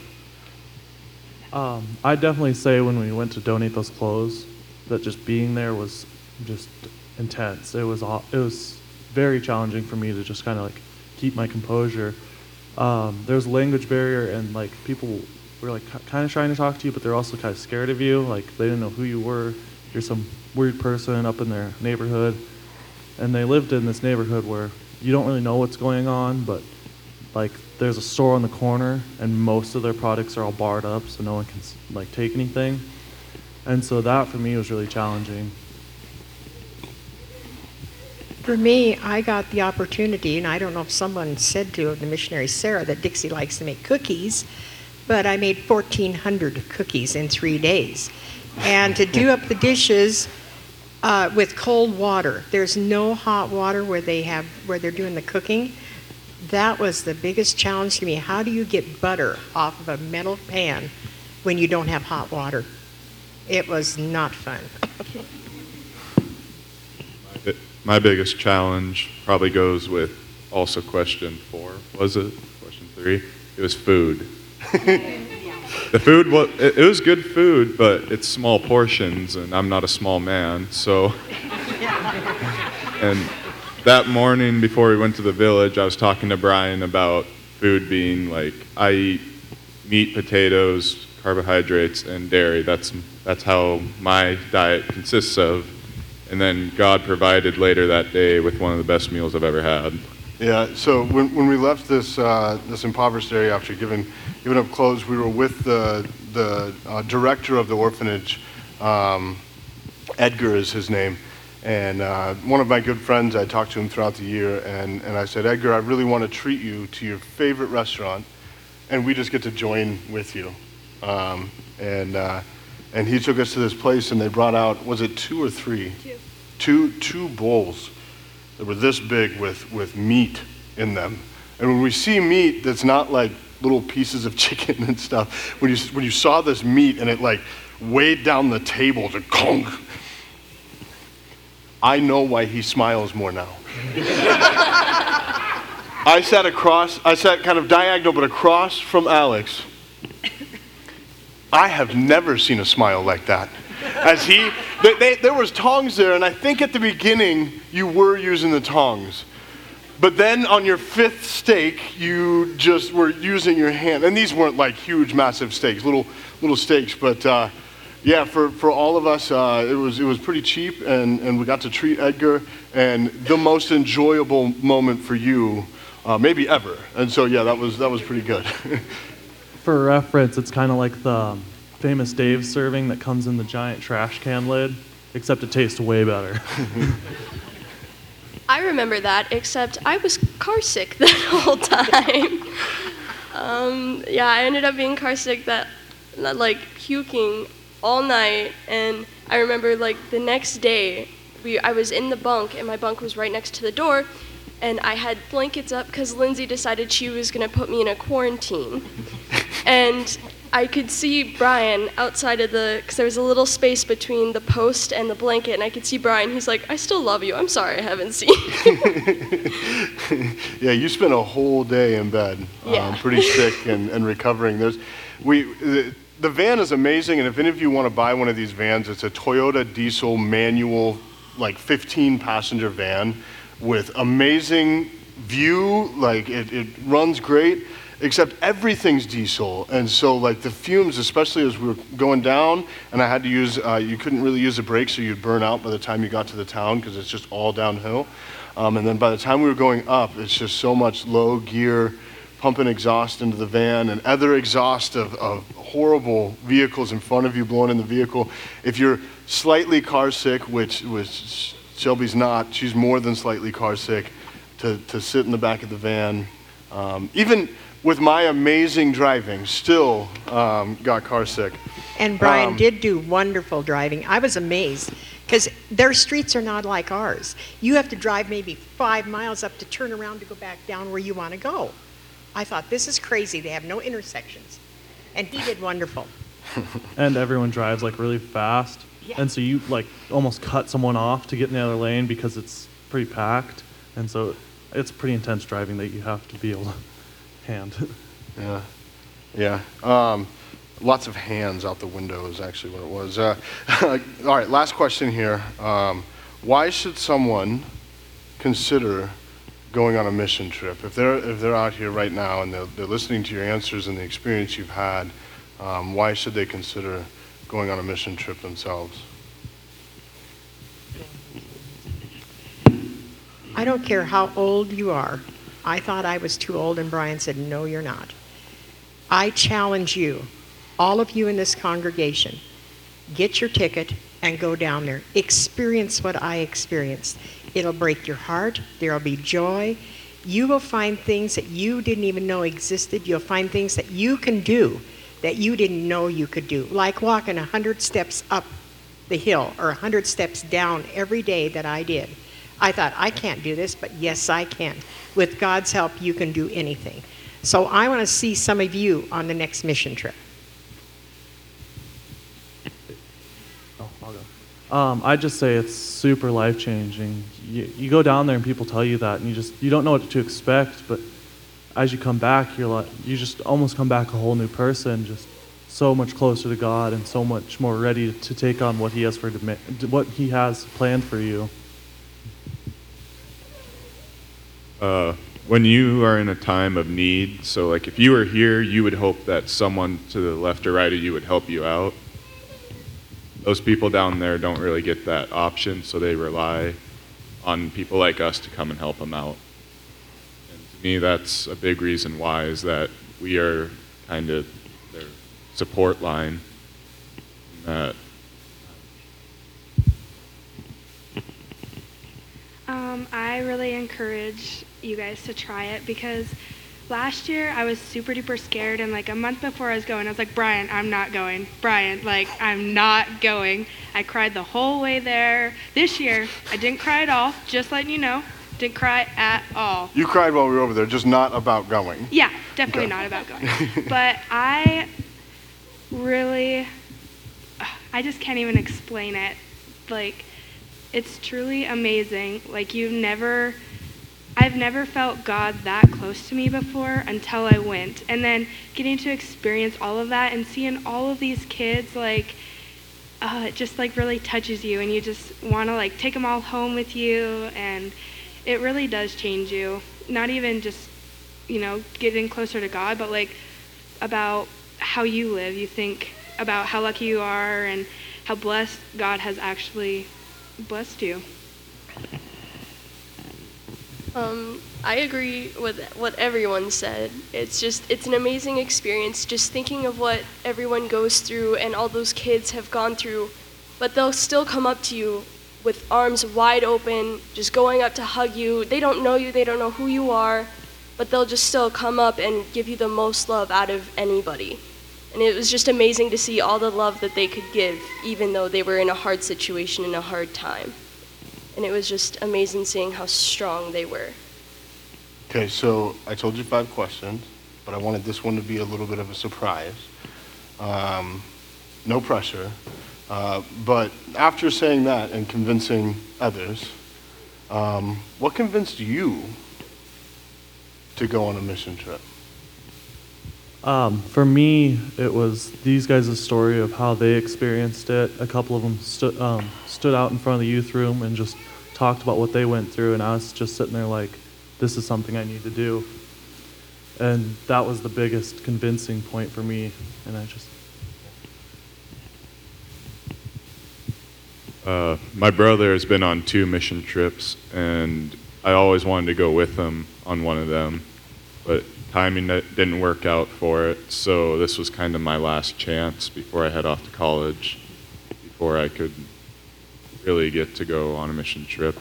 I'd definitely say when we went to donate those clothes, that just being there was just intense. It was very challenging for me to just kind of like keep my composure. There's a language barrier, and like people were like kind of trying to talk to you, but they're also kind of scared of you. Like they didn't know who you were. You're some weird person up in their neighborhood, and they lived in this neighborhood where you don't really know what's going on, but like there's a store on the corner, and most of their products are all barred up, so no one can like take anything. And so that for me was really challenging. For me, I got the opportunity, and I don't know if someone said to the missionary Sarah that Dixie likes to make cookies, but I made 1,400 cookies in 3 days. And to do up the dishes with cold water, there's no hot water where they're doing the cooking. That was the biggest challenge to me. How do you get butter off of a metal pan when you don't have hot water? It was not fun. My biggest challenge probably goes with also question 4. Was it question 3? It was food. The food it was good food, but it's small portions, and I'm not a small man, so. And that morning before we went to the village, I was talking to Brian about food being like, I eat meat, potatoes, carbohydrates, and dairy. That's how my diet consists of. And then God provided later that day with one of the best meals I've ever had. Yeah, so when we left this impoverished area after giving up clothes, we were with the director of the orphanage. Edgar is his name. And one of my good friends, I talked to him throughout the year, and I said, Edgar, I really want to treat you to your favorite restaurant, and we just get to join with you. And he took us to this place, and they brought out, was it 2 or 3? Two bowls that were this big with meat in them. And when we see meat that's not like little pieces of chicken and stuff, when you saw this meat and it like weighed down the table, the gong, I know why he smiles more now. I sat kind of diagonal but across from Alex. I have never seen a smile like that. As there was tongs there, and I think at the beginning you were using the tongs. But then on your 5th steak, you just were using your hand. And these weren't like huge, massive steaks, little steaks. But yeah, for all of us, it was pretty cheap, and we got to treat Edgar, and the most enjoyable moment for you, maybe ever. And so yeah, that was pretty good. For reference, it's kind of like the famous Dave's serving that comes in the giant trash can lid, except it tastes way better. I remember that, except I was car sick that whole time. Yeah, I ended up being car sick like puking all night, and I remember like the next day, I was in the bunk, and my bunk was right next to the door, and I had blankets up because Lindsay decided she was going to put me in a quarantine. And I could see Brian outside of because there was a little space between the post and the blanket, and I could see Brian. He's like, I still love you. I'm sorry I haven't seen you. Yeah, you spent a whole day in bed, pretty sick and recovering. The van is amazing, and if any of you want to buy one of these vans, it's a Toyota diesel manual, like 15-passenger van with amazing view. Like it runs great. Except everything's diesel, and so like the fumes, especially as we were going down, and I had to use, you couldn't really use the brakes, so you'd burn out by the time you got to the town because it's just all downhill. And then by the time we were going up, it's just so much low gear, pumping exhaust into the van and other exhaust of horrible vehicles in front of you blowing in the vehicle. If you're slightly car sick, which Shelby's not, she's more than slightly car sick, to sit in the back of the van. Even with my amazing driving, still got car sick. And Brian did do wonderful driving. I was amazed because their streets are not like ours. You have to drive maybe 5 miles up to turn around to go back down where you want to go. I thought, this is crazy. They have no intersections. And he did wonderful. And everyone drives like really fast. Yeah. And so you like almost cut someone off to get in the other lane because it's pretty packed. And so it's pretty intense driving that you have to be able to hand. Yeah. Lots of hands out the window is actually what it was. All right, last question here. Why should someone consider going on a mission trip? If they're out here right now and they're listening to your answers and the experience you've had, why should they consider going on a mission trip themselves? I don't care how old you are. I thought I was too old, and Brian said, no, you're not. I challenge you, all of you in this congregation, get your ticket and go down there. Experience what I experienced. It'll break your heart. There'll be joy. You will find things that you didn't even know existed. You'll find things that you can do that you didn't know you could do, like walking 100 steps up the hill or 100 steps down every day that I did. I thought, I can't do this, but yes, I can. With God's help, you can do anything. So I want to see some of you on the next mission trip. I just say it's super life-changing. You go down there and people tell you that, and you don't know what to expect, but as you come back, you just almost come back a whole new person, just so much closer to God and so much more ready to take on what He has planned for you. When you are in a time of need, so like if you were here, you would hope that someone to the left or right of you would help you out. Those people down there don't really get that option, so they rely on people like us to come and help them out. And to me, that's a big reason why, is that we are kind of their support line. I really encourage you guys to try it because last year I was super duper scared, and like a month before I was going, I was like, Brian, I'm not going. Brian, like, I'm not going. I cried the whole way there. This year, I didn't cry at all, just letting you know. Didn't cry at all. You cried while we were over there, just not about going. Yeah, definitely not about going. But I just can't even explain it. Like, it's truly amazing. Like, I've never felt God that close to me before until I went. And then getting to experience all of that and seeing all of these kids, like, it just like really touches you, and you just want to like take them all home with you, and it really does change you. Not even just, getting closer to God, but like about how you live. You think about how lucky you are and how blessed God has actually blessed you. I agree with what everyone said. It's an amazing experience just thinking of what everyone goes through and all those kids have gone through, but they'll still come up to you with arms wide open, just going up to hug you. They don't know you, they don't know who you are, but they'll just still come up and give you the most love out of anybody. And it was just amazing to see all the love that they could give, even though they were in a hard situation and a hard time. And it was just amazing seeing how strong they were. Okay, so I told you 5 questions, but I wanted this one to be a little bit of a surprise. No pressure. But after saying that and convincing others, what convinced you to go on a mission trip? For me, it was these guys' story of how they experienced it. A couple of them stood out in front of the youth room and just talked about what they went through, and I was just sitting there like, this is something I need to do. And that was the biggest convincing point for me, and I just... My brother has been on 2 mission trips, and I always wanted to go with him on one of them, but timing didn't work out for it, so this was kind of my last chance before I head off to college, before I could really get to go on a mission trip.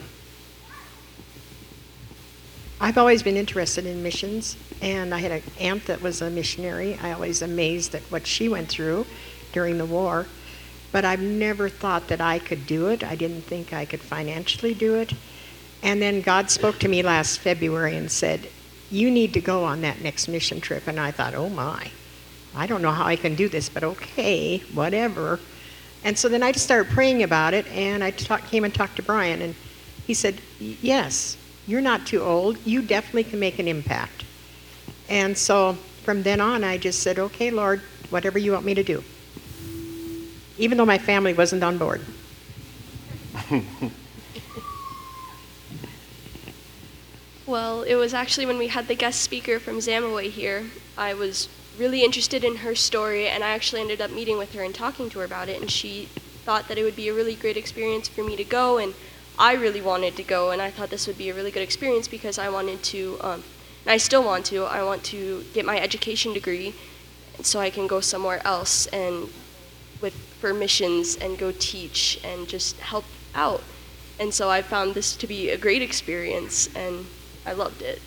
I've always been interested in missions, and I had an aunt that was a missionary. I always amazed at what she went through during the war, but I've never thought that I could do it. I didn't think I could financially do it. And then God spoke to me last February and said, you need to go on that next mission trip. And I thought, oh my, I don't know how I can do this, but okay, whatever. And so then I just started praying about it, and I came and talked to Brian, and he said, yes, you're not too old. You definitely can make an impact. And so from then on, I just said, okay, Lord, whatever you want me to do. Even though my family wasn't on board. Well, it was actually when we had the guest speaker from Zamaway here. I was really interested in her story, and I actually ended up meeting with her and talking to her about it, and she thought that it would be a really great experience for me to go, and I really wanted to go, and I thought this would be a really good experience because I wanted to, and I still want to, I want to get my education degree so I can go somewhere else and for missions and go teach and just help out. And so I found this to be a great experience, and I loved it.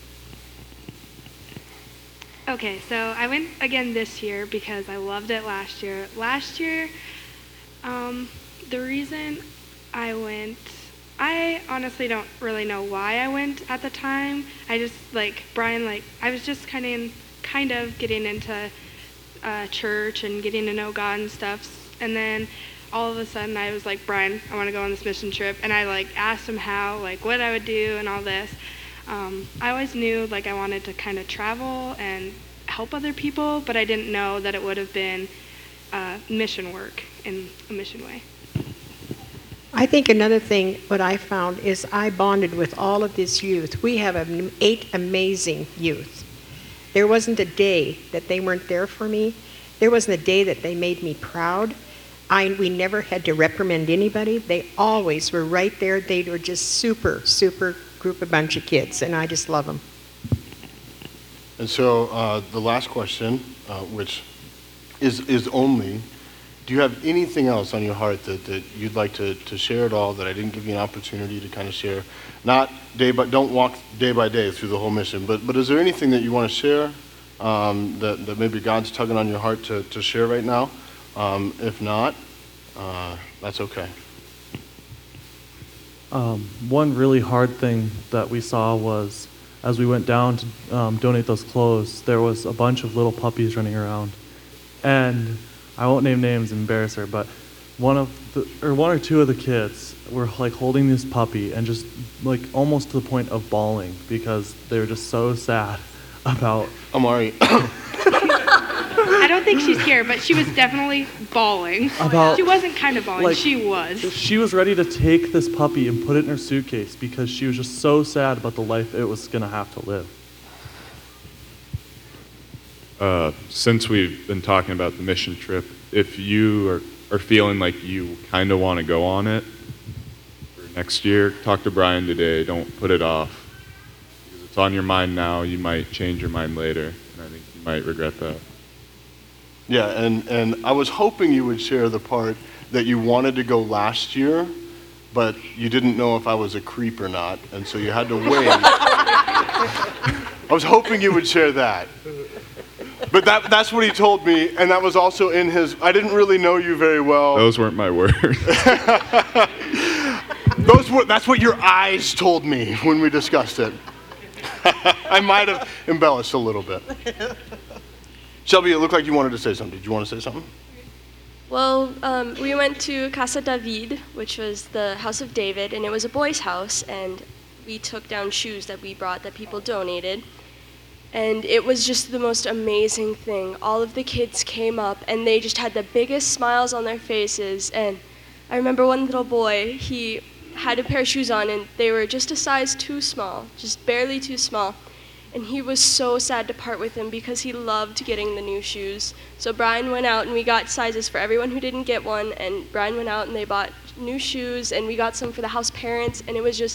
Okay, so I went again this year because I loved it last year. Last year, the reason I went, I honestly don't really know why I went at the time. I just, Brian, I was just kind of getting into church and getting to know God and stuff. And then all of a sudden I was like, Brian, I want to go on this mission trip. And I asked him how, what I would do and all this. I always knew I wanted to kind of travel and help other people, but I didn't know that it would have been mission work in a mission way. I think another thing, what I found is I bonded with all of this youth. We have 8 amazing youth. There wasn't a day that they weren't there for me. There wasn't a day that they made me proud. We never had to reprimand anybody. They always were right there. They were just super, super group, a bunch of kids, and I just love them. And so the last question, which is only, do you have anything else on your heart that you'd like to share at all that I didn't give you an opportunity to kind of share? Not don't walk day by day through the whole mission, but is there anything that you want to share that maybe God's tugging on your heart to share right now? If not, that's okay. One really hard thing that we saw was as we went down to donate those clothes, there was a bunch of little puppies running around. And I won't name names and embarrass her, but one or two of the kids were holding this puppy and just almost to the point of bawling because they were just so sad about Amari. I don't think she's here, but she was definitely bawling. She wasn't kind of bawling, she was. She was ready to take this puppy and put it in her suitcase because she was just so sad about the life it was going to have to live. Since we've been talking about the mission trip, if you are feeling like you kind of want to go on it for next year, talk to Brian today. Don't put it off. Because it's on your mind now. You might change your mind later, and I think you might regret that. Yeah, and I was hoping you would share the part that you wanted to go last year, but you didn't know if I was a creep or not, and so you had to wait. I was hoping you would share that. But that's what he told me, and that was also in his, I didn't really know you very well. Those weren't my words. That's what your eyes told me when we discussed it. I might have embellished a little bit. Shelby, it looked like you wanted to say something. Did you want to say something? Well, we went to Casa David, which was the house of David, and it was a boys' house, and we took down shoes that we brought that people donated. And it was just the most amazing thing. All of the kids came up, and they just had the biggest smiles on their faces. And I remember one little boy, he had a pair of shoes on, and they were just a size too small, just barely too small. And he was so sad to part with them because he loved getting the new shoes. So Brian went out, and we got sizes for everyone who didn't get one. And Brian went out, and they bought new shoes, and we got some for the house parents. And it was just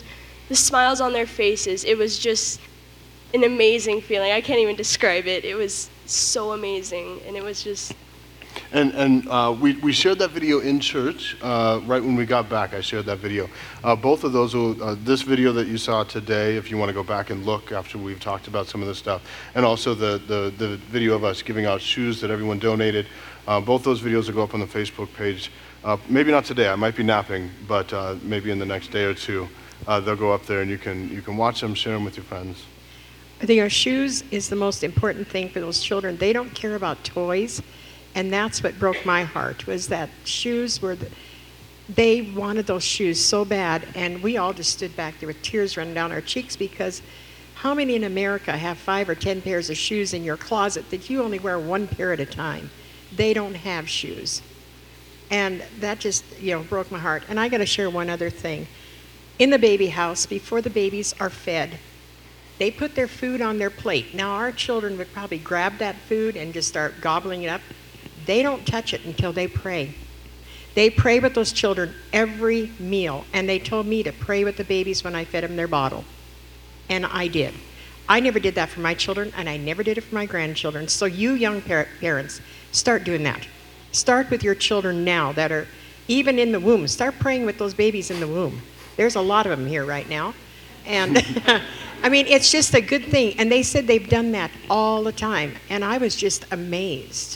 the smiles on their faces, it was just an amazing feeling. I can't even describe it. It was so amazing, and it was just... And we shared that video in church right when we got back. I shared that video. Both of those, this video that you saw today, if you want to go back and look after we've talked about some of this stuff, and also the video of us giving out shoes that everyone donated. Both those videos will go up on the Facebook page. Maybe not today. I might be napping, but maybe in the next day or two, they'll go up there, and you can watch them, share them with your friends. I think our shoes is the most important thing for those children. They don't care about toys. And that's what broke my heart, was that shoes were, they wanted those shoes so bad, and we all just stood back there with tears running down our cheeks, because how many in America have 5 or 10 pairs of shoes in your closet that you only wear one pair at a time? They don't have shoes. And that just, broke my heart. And I got to share one other thing. In the baby house, before the babies are fed, they put their food on their plate. Now, our children would probably grab that food and just start gobbling it up. They don't touch it until they pray. They pray with those children every meal, and they told me to pray with the babies when I fed them their bottle. And I did. I never did that for my children, and I never did it for my grandchildren. So you young parents, start doing that. Start with your children now that are even in the womb. Start praying with those babies in the womb. There's a lot of them here right now. And I mean, it's just a good thing. And they said they've done that all the time. And I was just amazed.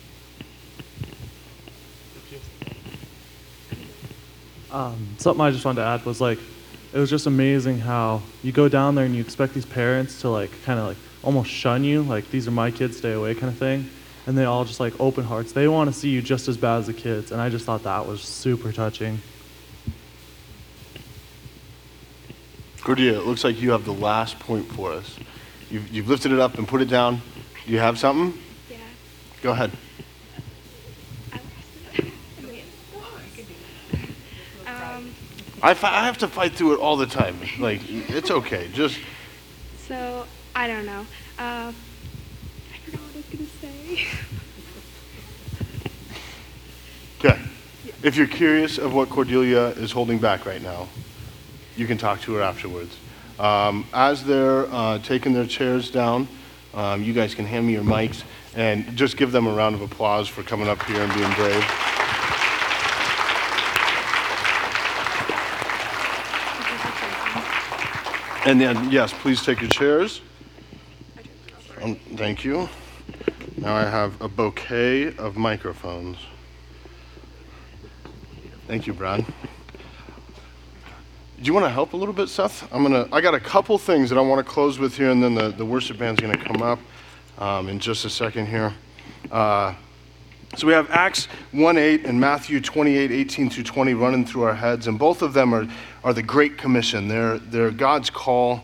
Something I just wanted to add was it was just amazing how you go down there and you expect these parents to kind of almost shun you, these are my kids, stay away kind of thing. And they all just open hearts. They want to see you just as bad as the kids. And I just thought that was super touching. Cordelia, it looks like you have the last point for us. You've lifted it up and put it down. Do you have something? Yeah. Go ahead. I have to fight through it all the time. It's okay. So, I don't know. I forgot what I was going to say. Okay. If you're curious of what Cordelia is holding back right now, you can talk to her afterwards. As they're taking their chairs down, you guys can hand me your mics and just give them a round of applause for coming up here and being brave. And then, yes, please take your chairs. Thank you. Now I have a bouquet of microphones. Thank you, Brad. Do you want to help a little bit, Seth? I got a couple things that I want to close with here, and then the worship band's going to come up in just a second here. So we have Acts 1:8 and Matthew 28:18-20 running through our heads, and both of them are the Great Commission. They're God's call.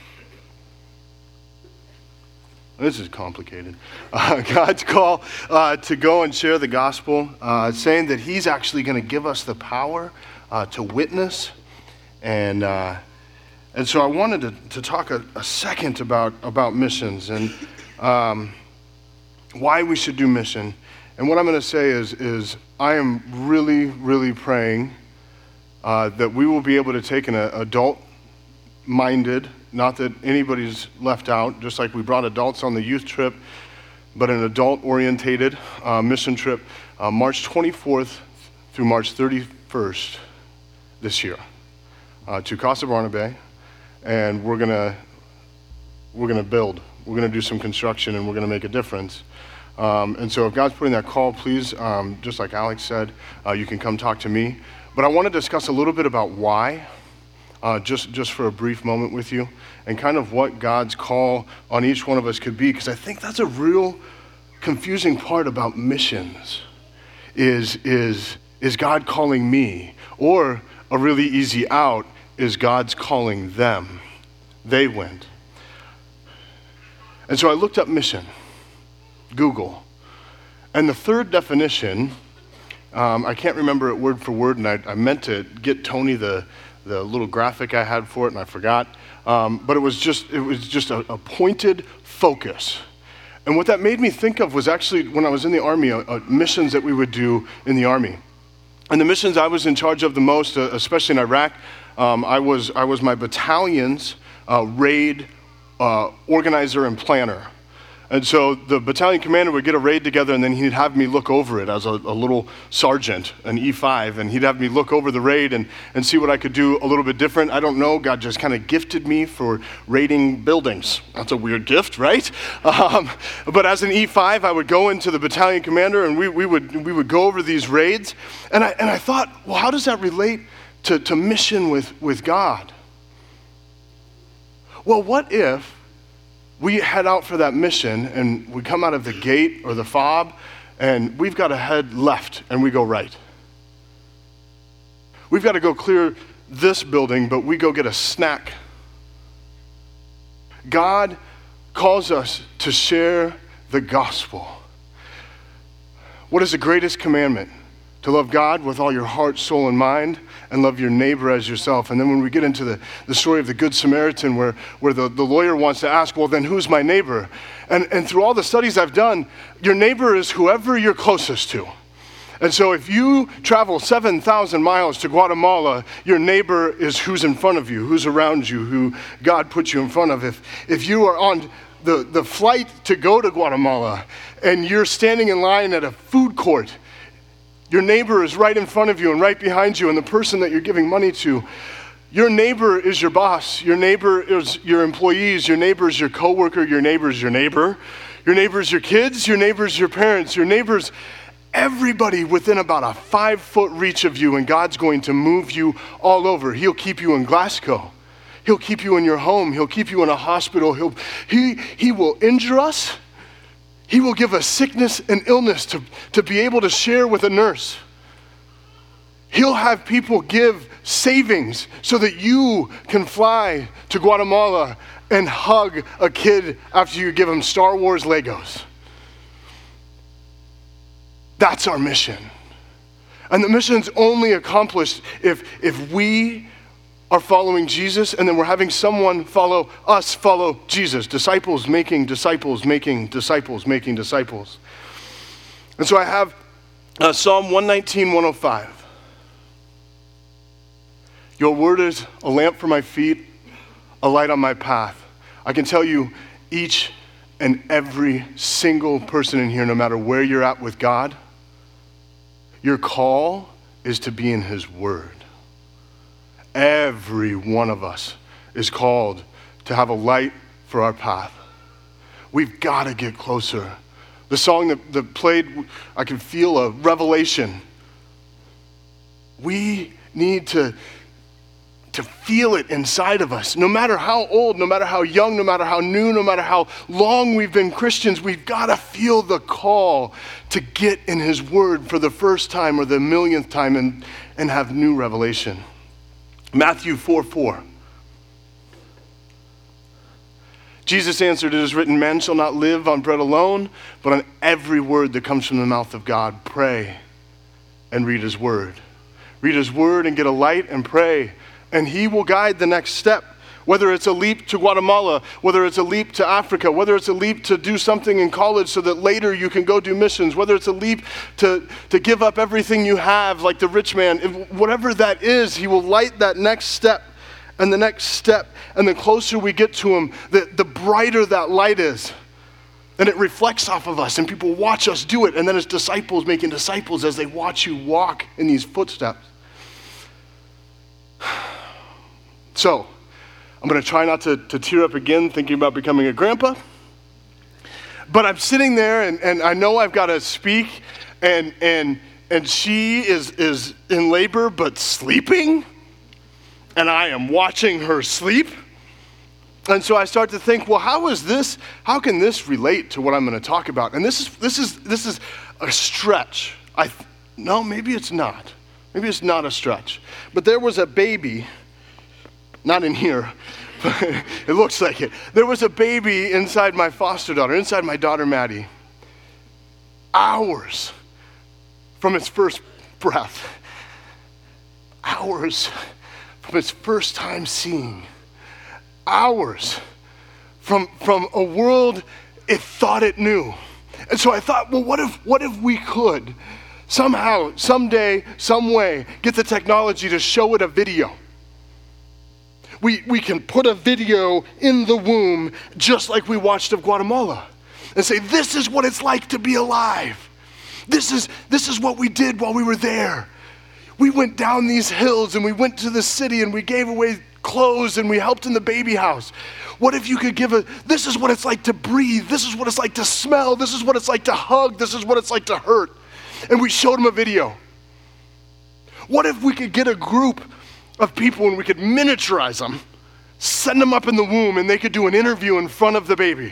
This is complicated. God's call to go and share the gospel, saying that He's actually going to give us the power to witness, and so I wanted to talk a second about missions and why we should do mission. And what I'm going to say is I am really, really praying that we will be able to take an adult-minded, not that anybody's left out, just like we brought adults on the youth trip, but an adult-orientated mission trip, March 24th through March 31st this year to Casa Barnabé, and we're gonna build. We're gonna do some construction, and we're gonna make a difference. And so if God's putting that call, please, just like Alex said, you can come talk to me. But I want to discuss a little bit about why, just for a brief moment with you, and kind of what God's call on each one of us could be, because I think that's a real confusing part about missions, is God calling me? Or a really easy out is God's calling them. They went. And so I looked up mission. Google. And the third definition, I can't remember it word for word, and I meant to get Tony the little graphic I had for it, and I forgot. But it was just a pointed focus. And what that made me think of was actually when I was in the Army, missions that we would do in the Army. And the missions I was in charge of the most, especially in Iraq, I was my battalion's raid organizer and planner. And so the battalion commander would get a raid together, and then he'd have me look over it as a little sergeant, an E5, and he'd have me look over the raid and see what I could do a little bit different. I don't know, God just kind of gifted me for raiding buildings. That's a weird gift, right? But as an E5, I would go into the battalion commander, and we would go over these raids, and I thought, well, how does that relate to mission with God? Well, what if we head out for that mission and we come out of the gate or the fob and we've got to head left and we go right? We've got to go clear this building, but we go get a snack. God calls us to share the gospel. What is the greatest commandment? To love God with all your heart, soul, and mind, and love your neighbor as yourself. And then when we get into the story of the Good Samaritan, where the lawyer wants to ask, well, then who's my neighbor? And through all the studies I've done, your neighbor is whoever you're closest to. And so if you travel 7,000 miles to Guatemala, your neighbor is who's in front of you, who's around you, who God put you in front of. If you are on the flight to go to Guatemala and you're standing in line at a food court, your neighbor is right in front of you and right behind you, and the person that you're giving money to, your neighbor is your boss, your neighbor is your employees, your neighbor is your coworker, your neighbor is your neighbor is your kids, your neighbor is your parents, your neighbor's everybody within about a 5-foot reach of you, and God's going to move you all over. He'll keep you in Glasgow. He'll keep you in your home. He'll keep you in a hospital. He will injure us. He will give us sickness and illness to be able to share with a nurse. He'll have people give savings so that you can fly to Guatemala and hug a kid after you give him Star Wars Legos. That's our mission. And the mission's only accomplished if we are following Jesus, and then we're having someone follow Jesus. Disciples making disciples, making disciples, making disciples. And so I have Psalm 119, 105. Your word is a lamp for my feet, a light on my path. I can tell you, each and every single person in here, no matter where you're at with God, your call is to be in his word. Every one of us is called to have a light for our path. We've got to get closer. The song that played, I can feel a revelation. We need to feel it inside of us. No matter how old, no matter how young, no matter how new, no matter how long we've been Christians, we've got to feel the call to get in his word for the first time or the millionth time and have new revelation. Matthew 4:4. Jesus answered, it is written, man shall not live on bread alone, but on every word that comes from the mouth of God. Pray and read his word. Read his word and get a light and pray, and he will guide the next step. Whether it's a leap to Guatemala, whether it's a leap to Africa, whether it's a leap to do something in college so that later you can go do missions, whether it's a leap to give up everything you have like the rich man, whatever that is, he will light that next step and the next step. And the closer we get to him, the brighter that light is. And it reflects off of us and people watch us do it. And then it's disciples making disciples as they watch you walk in these footsteps. So, I'm going to try not to tear up again thinking about becoming a grandpa. But I'm sitting there and I know I've got to speak and she is in labor but sleeping. And I am watching her sleep. And so I start to think, well, how can this relate to what I'm going to talk about? And this is a stretch. No, maybe it's not. Maybe it's not a stretch. But there was a baby. Not in here, but it looks like it. There was a baby inside my foster daughter, inside my daughter Maddie. Hours from its first breath. Hours from its first time seeing. Hours from a world it thought it knew. And so I thought, well, what if we could somehow, someday, some way, get the technology to show it a video? We can put a video in the womb just like we watched of Guatemala and say, this is what it's like to be alive. This is what we did while we were there. We went down these hills and we went to the city and we gave away clothes and we helped in the baby house. What if you could this is what it's like to breathe. This is what it's like to smell. This is what it's like to hug. This is what it's like to hurt. And we showed them a video. What if we could get a group of people and we could miniaturize them, send them up in the womb, and they could do an interview in front of the baby?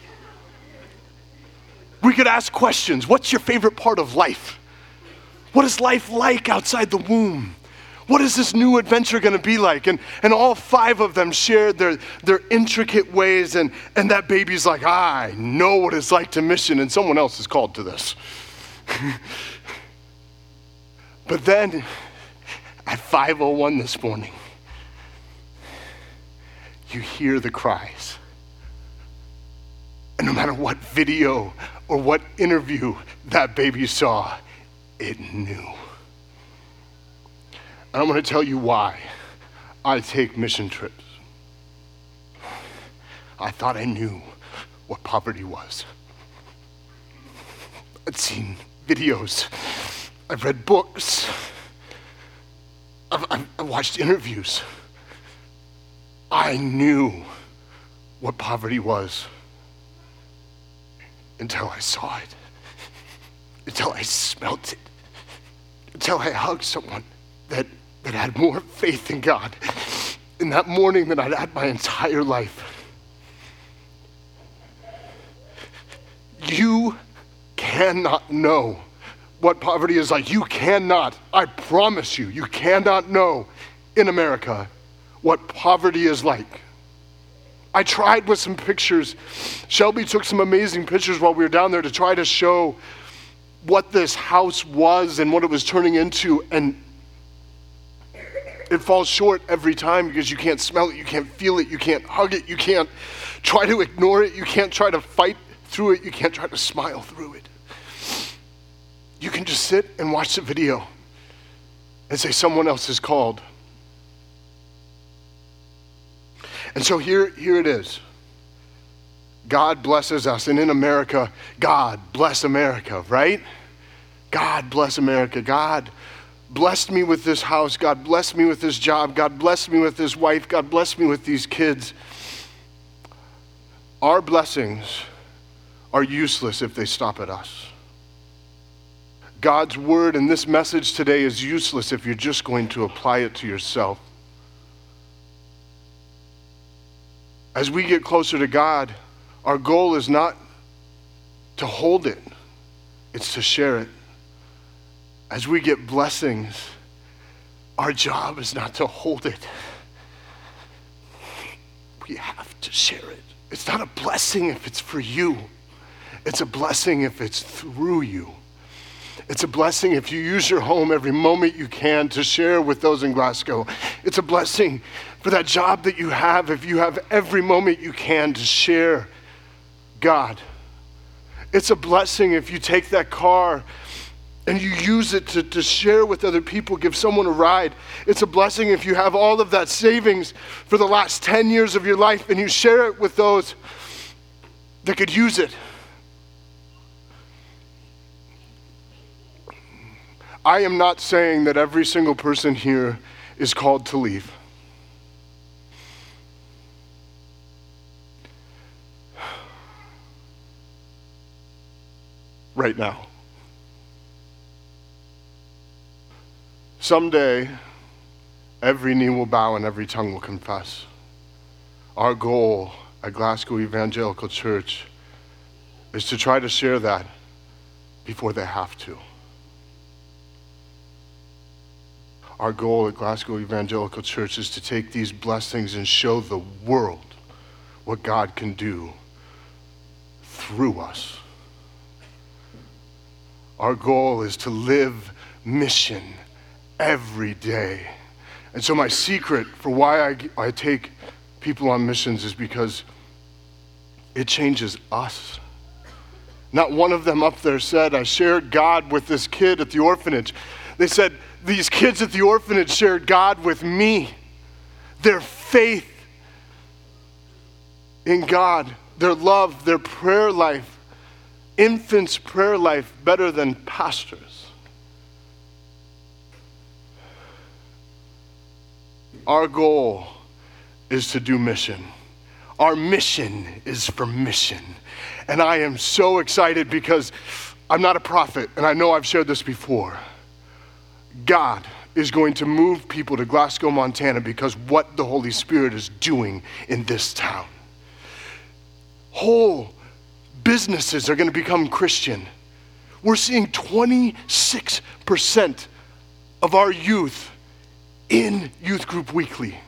We could ask questions. What's your favorite part of life? What is life like outside the womb? What is this new adventure going to be like? And all 5 of them shared their intricate ways, and that baby's like, I know what it's like to mission, and someone else is called to this. But then, at 5:01 this morning, you hear the cries. And no matter what video or what interview that baby saw, it knew. And I'm going to tell you why I take mission trips. I thought I knew what poverty was. I'd seen videos. I've read books. I've watched interviews. I knew what poverty was until I saw it, until I smelt it, until I hugged someone that had more faith in God in that morning than I'd had my entire life. You cannot know what poverty is like. You cannot, I promise you, you cannot know in America what poverty is like. I tried with some pictures. Shelby took some amazing pictures while we were down there to try to show what this house was and what it was turning into, and it falls short every time because you can't smell it, you can't feel it, you can't hug it, you can't try to ignore it, you can't try to fight through it, you can't try to smile through it. You can just sit and watch the video and say, someone else is called. And so here it is. God blesses us, and in America, God bless America, right? God bless America. God blessed me with this house. God blessed me with this job. God blessed me with this wife. God blessed me with these kids. Our blessings are useless if they stop at us. God's word and this message today is useless if you're just going to apply it to yourself. As we get closer to God, our goal is not to hold it, it's to share it. As we get blessings, our job is not to hold it. We have to share it. It's not a blessing if it's for you. It's a blessing if it's through you. It's a blessing if you use your home every moment you can to share with those in Glasgow. It's a blessing for that job that you have if you have every moment you can to share God. It's a blessing if you take that car and you use it to share with other people, give someone a ride. It's a blessing if you have all of that savings for the last 10 years of your life and you share it with those that could use it. I am not saying that every single person here is called to leave. Right now. Someday, every knee will bow and every tongue will confess. Our goal at Glasgow Evangelical Church is to try to share that before they have to. Our goal at Glasgow Evangelical Church is to take these blessings and show the world what God can do through us. Our goal is to live mission every day. And so my secret for why I take people on missions is because it changes us. Not one of them up there said, I shared God with this kid at the orphanage. They said, these kids at the orphanage shared God with me. their faith in God, their love, their prayer life, infants' prayer life better than pastors. Our goal is to do mission. Our mission is for mission. And I am so excited because I'm not a prophet, and I know I've shared this before. God is going to move people to Glasgow, Montana because what the Holy Spirit is doing in this town. Whole businesses are going to become Christian. We're seeing 26% of our youth in Youth Group Weekly.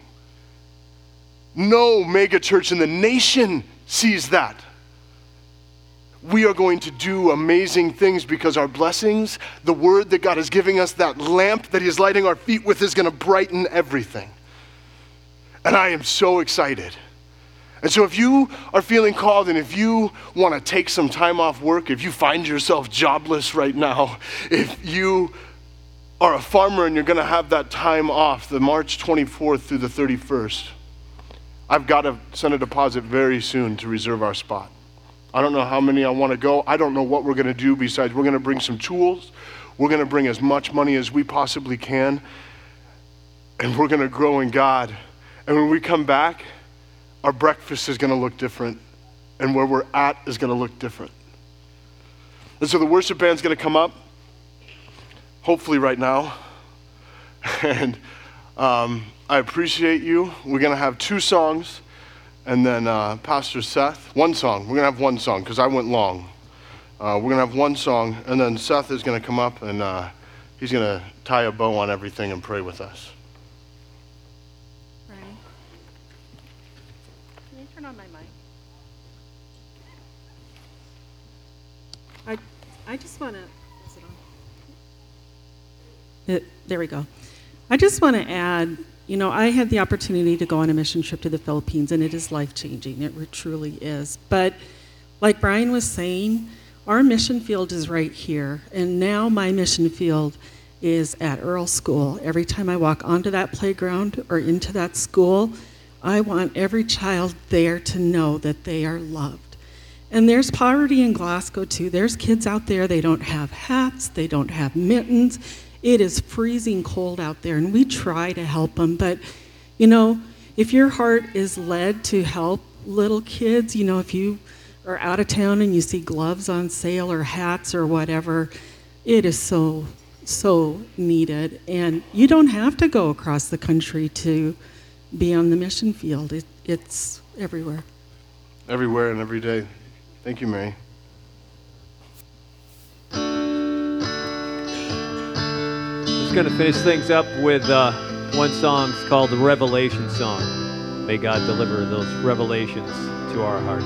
No mega church in the nation sees that. We are going to do amazing things because our blessings, the word that God is giving us, that lamp that He's lighting our feet with, is going to brighten everything. And I am so excited. And so if you are feeling called and if you want to take some time off work, if you find yourself jobless right now, if you are a farmer and you're going to have that time off, the March 24th through the 31st, I've got to send a deposit very soon to reserve our spot. I don't know how many I want to go. I don't know what we're going to do besides we're going to bring some tools. We're going to bring as much money as we possibly can. And we're going to grow in God. And when we come back, our breakfast is going to look different. And where we're at is going to look different. And so the worship band's going to come up, hopefully right now. And I appreciate you. We're going to have 2 songs. And then Pastor Seth, 1 song. We're going to have 1 song because I went long. We're going to have 1 song, and then Seth is going to come up, and he's going to tie a bow on everything and pray with us. Brian, can you turn on my mic? I just want to, is it on? There we go. I just want to add, I had the opportunity to go on a mission trip to the Philippines, and it is life-changing. It truly is. But like Brian was saying, our mission field is right here. And now my mission field is at Earl School. Every time I walk onto that playground or into that school, I want every child there to know that they are loved. And there's poverty in Glasgow, too. There's kids out there, they don't have hats, they don't have mittens. It is freezing cold out there, and we try to help them. But, if your heart is led to help little kids, if you are out of town and you see gloves on sale or hats or whatever, it is so, so needed. And you don't have to go across the country to be on the mission field. It's everywhere. Everywhere and every day. Thank you, Mary. Just going to finish things up with 1 song. It's called the Revelation Song. May God deliver those revelations to our hearts.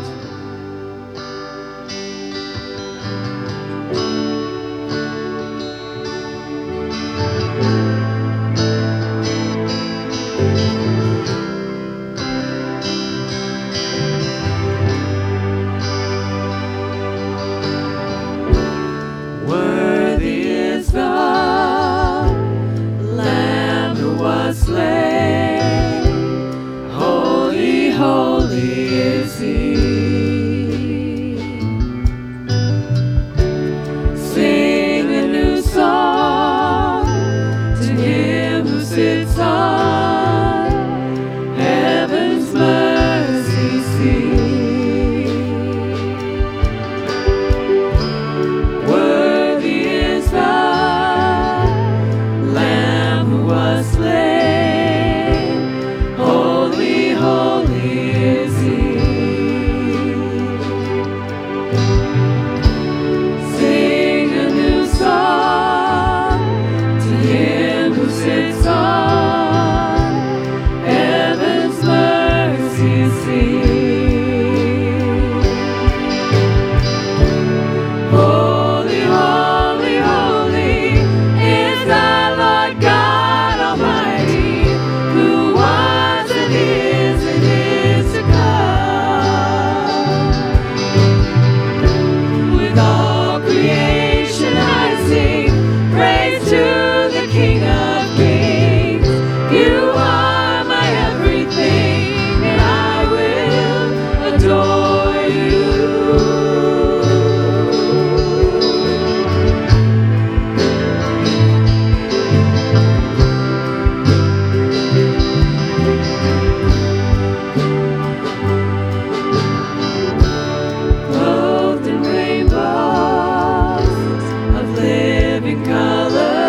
Worthy is the Lamb who was slain. Holy, holy is He.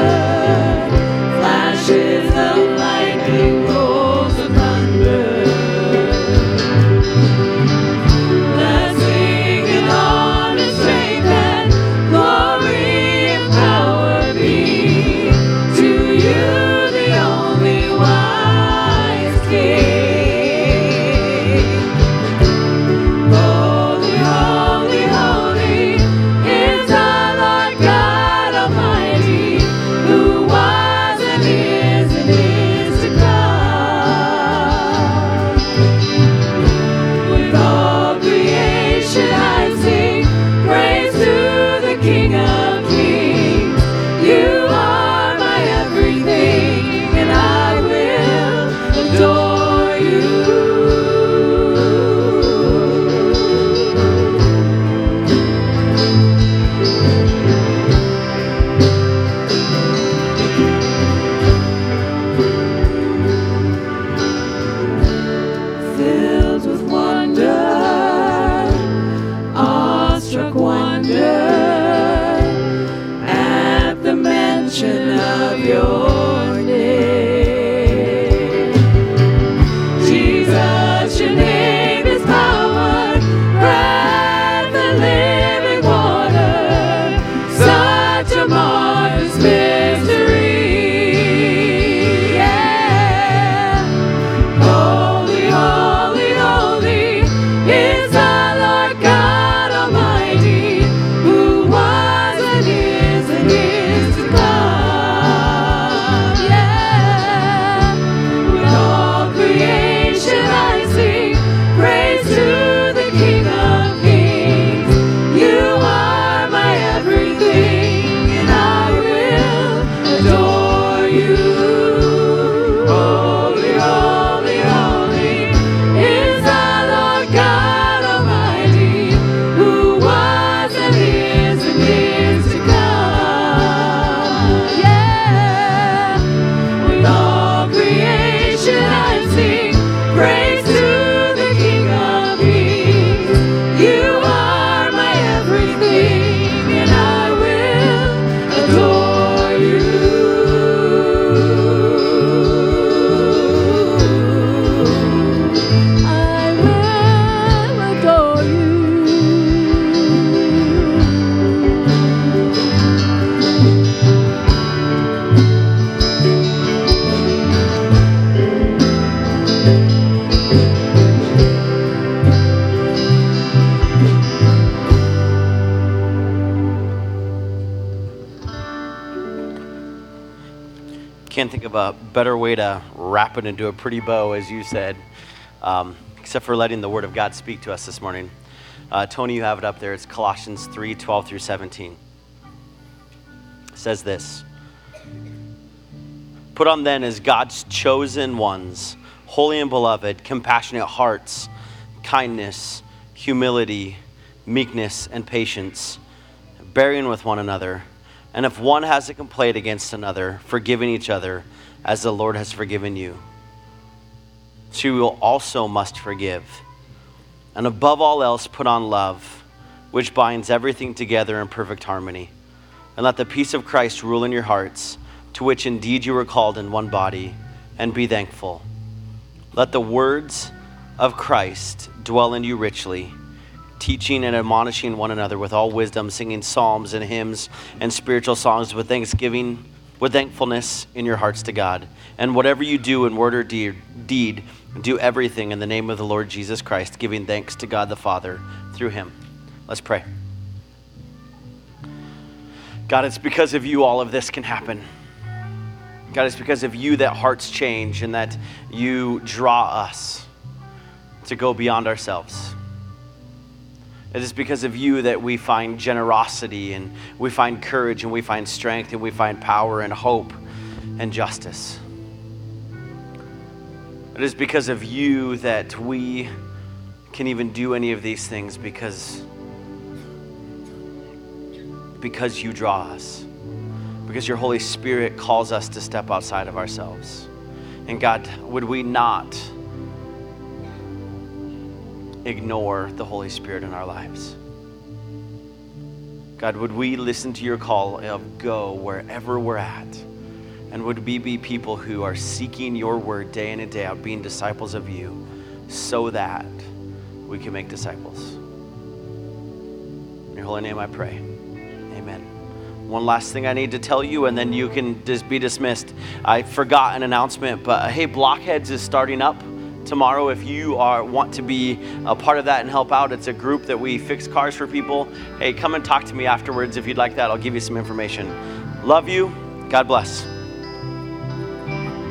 flashes of lightning, rolls of thunder. Blessing and honor, strength and glory and power be to you, the only wise King. Holy, holy, holy is our Lord God Almighty, who was and is to come. With all creation I sing praise to the King of Kings. You are my everything, and I will adore you. Filled with wonder, awestruck wonder, at the mention of your name. Jesus, your name is power, breath and living water, such a marvelous mystery. Yeah. Holy, holy, holy is our Lord God Almighty, who was and is to come. Yeah. With all creation I sing praise to the King of Kings. You are my everything, and I will adore you. Holy, holy, holy is our Lord God Almighty, who was and is to come. Yeah. With all creation I sing praise to the King of Kings. You are my everything, and I will adore you. I will adore you. Can't think of a better way to wrap it into a pretty bow, as you said, except for letting the Word of God speak to us this morning. Tony, you have it up there. It's Colossians 3:12 through 17. It says this: Put on then as God's chosen ones, holy and beloved, compassionate hearts, kindness, humility, meekness, and patience, bearing with one another. And if one has a complaint against another, forgiving each other as the Lord has forgiven you. So you also must forgive. And above all else, put on love, which binds everything together in perfect harmony. And let the peace of Christ rule in your hearts, to which indeed you were called in one body, and be thankful. Let the words of Christ dwell in you richly, teaching and admonishing one another with all wisdom, singing psalms and hymns and spiritual songs with thanksgiving, with thankfulness in your hearts to God. And whatever you do in word or deed, do everything in the name of the Lord Jesus Christ, giving thanks to God the Father through him. Let's pray. God, it's because of you all of this can happen. God, it's because of you that hearts change and that you draw us to go beyond ourselves. It is because of you that we find generosity and we find courage and we find strength and we find power and hope and justice. It is because of you that we can even do any of these things because you draw us. Because your Holy Spirit calls us to step outside of ourselves. And God, would we not ignore the Holy Spirit in our lives? God, would we listen to your call of go wherever we're at? And would we be people who are seeking your word day in and day out, being disciples of you, so that we can make disciples? In your holy name I pray. Amen. One last thing I need to tell you, and then you can just be dismissed. I forgot an announcement, but hey, Blockheads is starting up tomorrow. If you want to be a part of that and help out, it's a group that we fix cars for people. Hey, come and talk to me afterwards if you'd like that. I'll give you some information. Love you. God bless.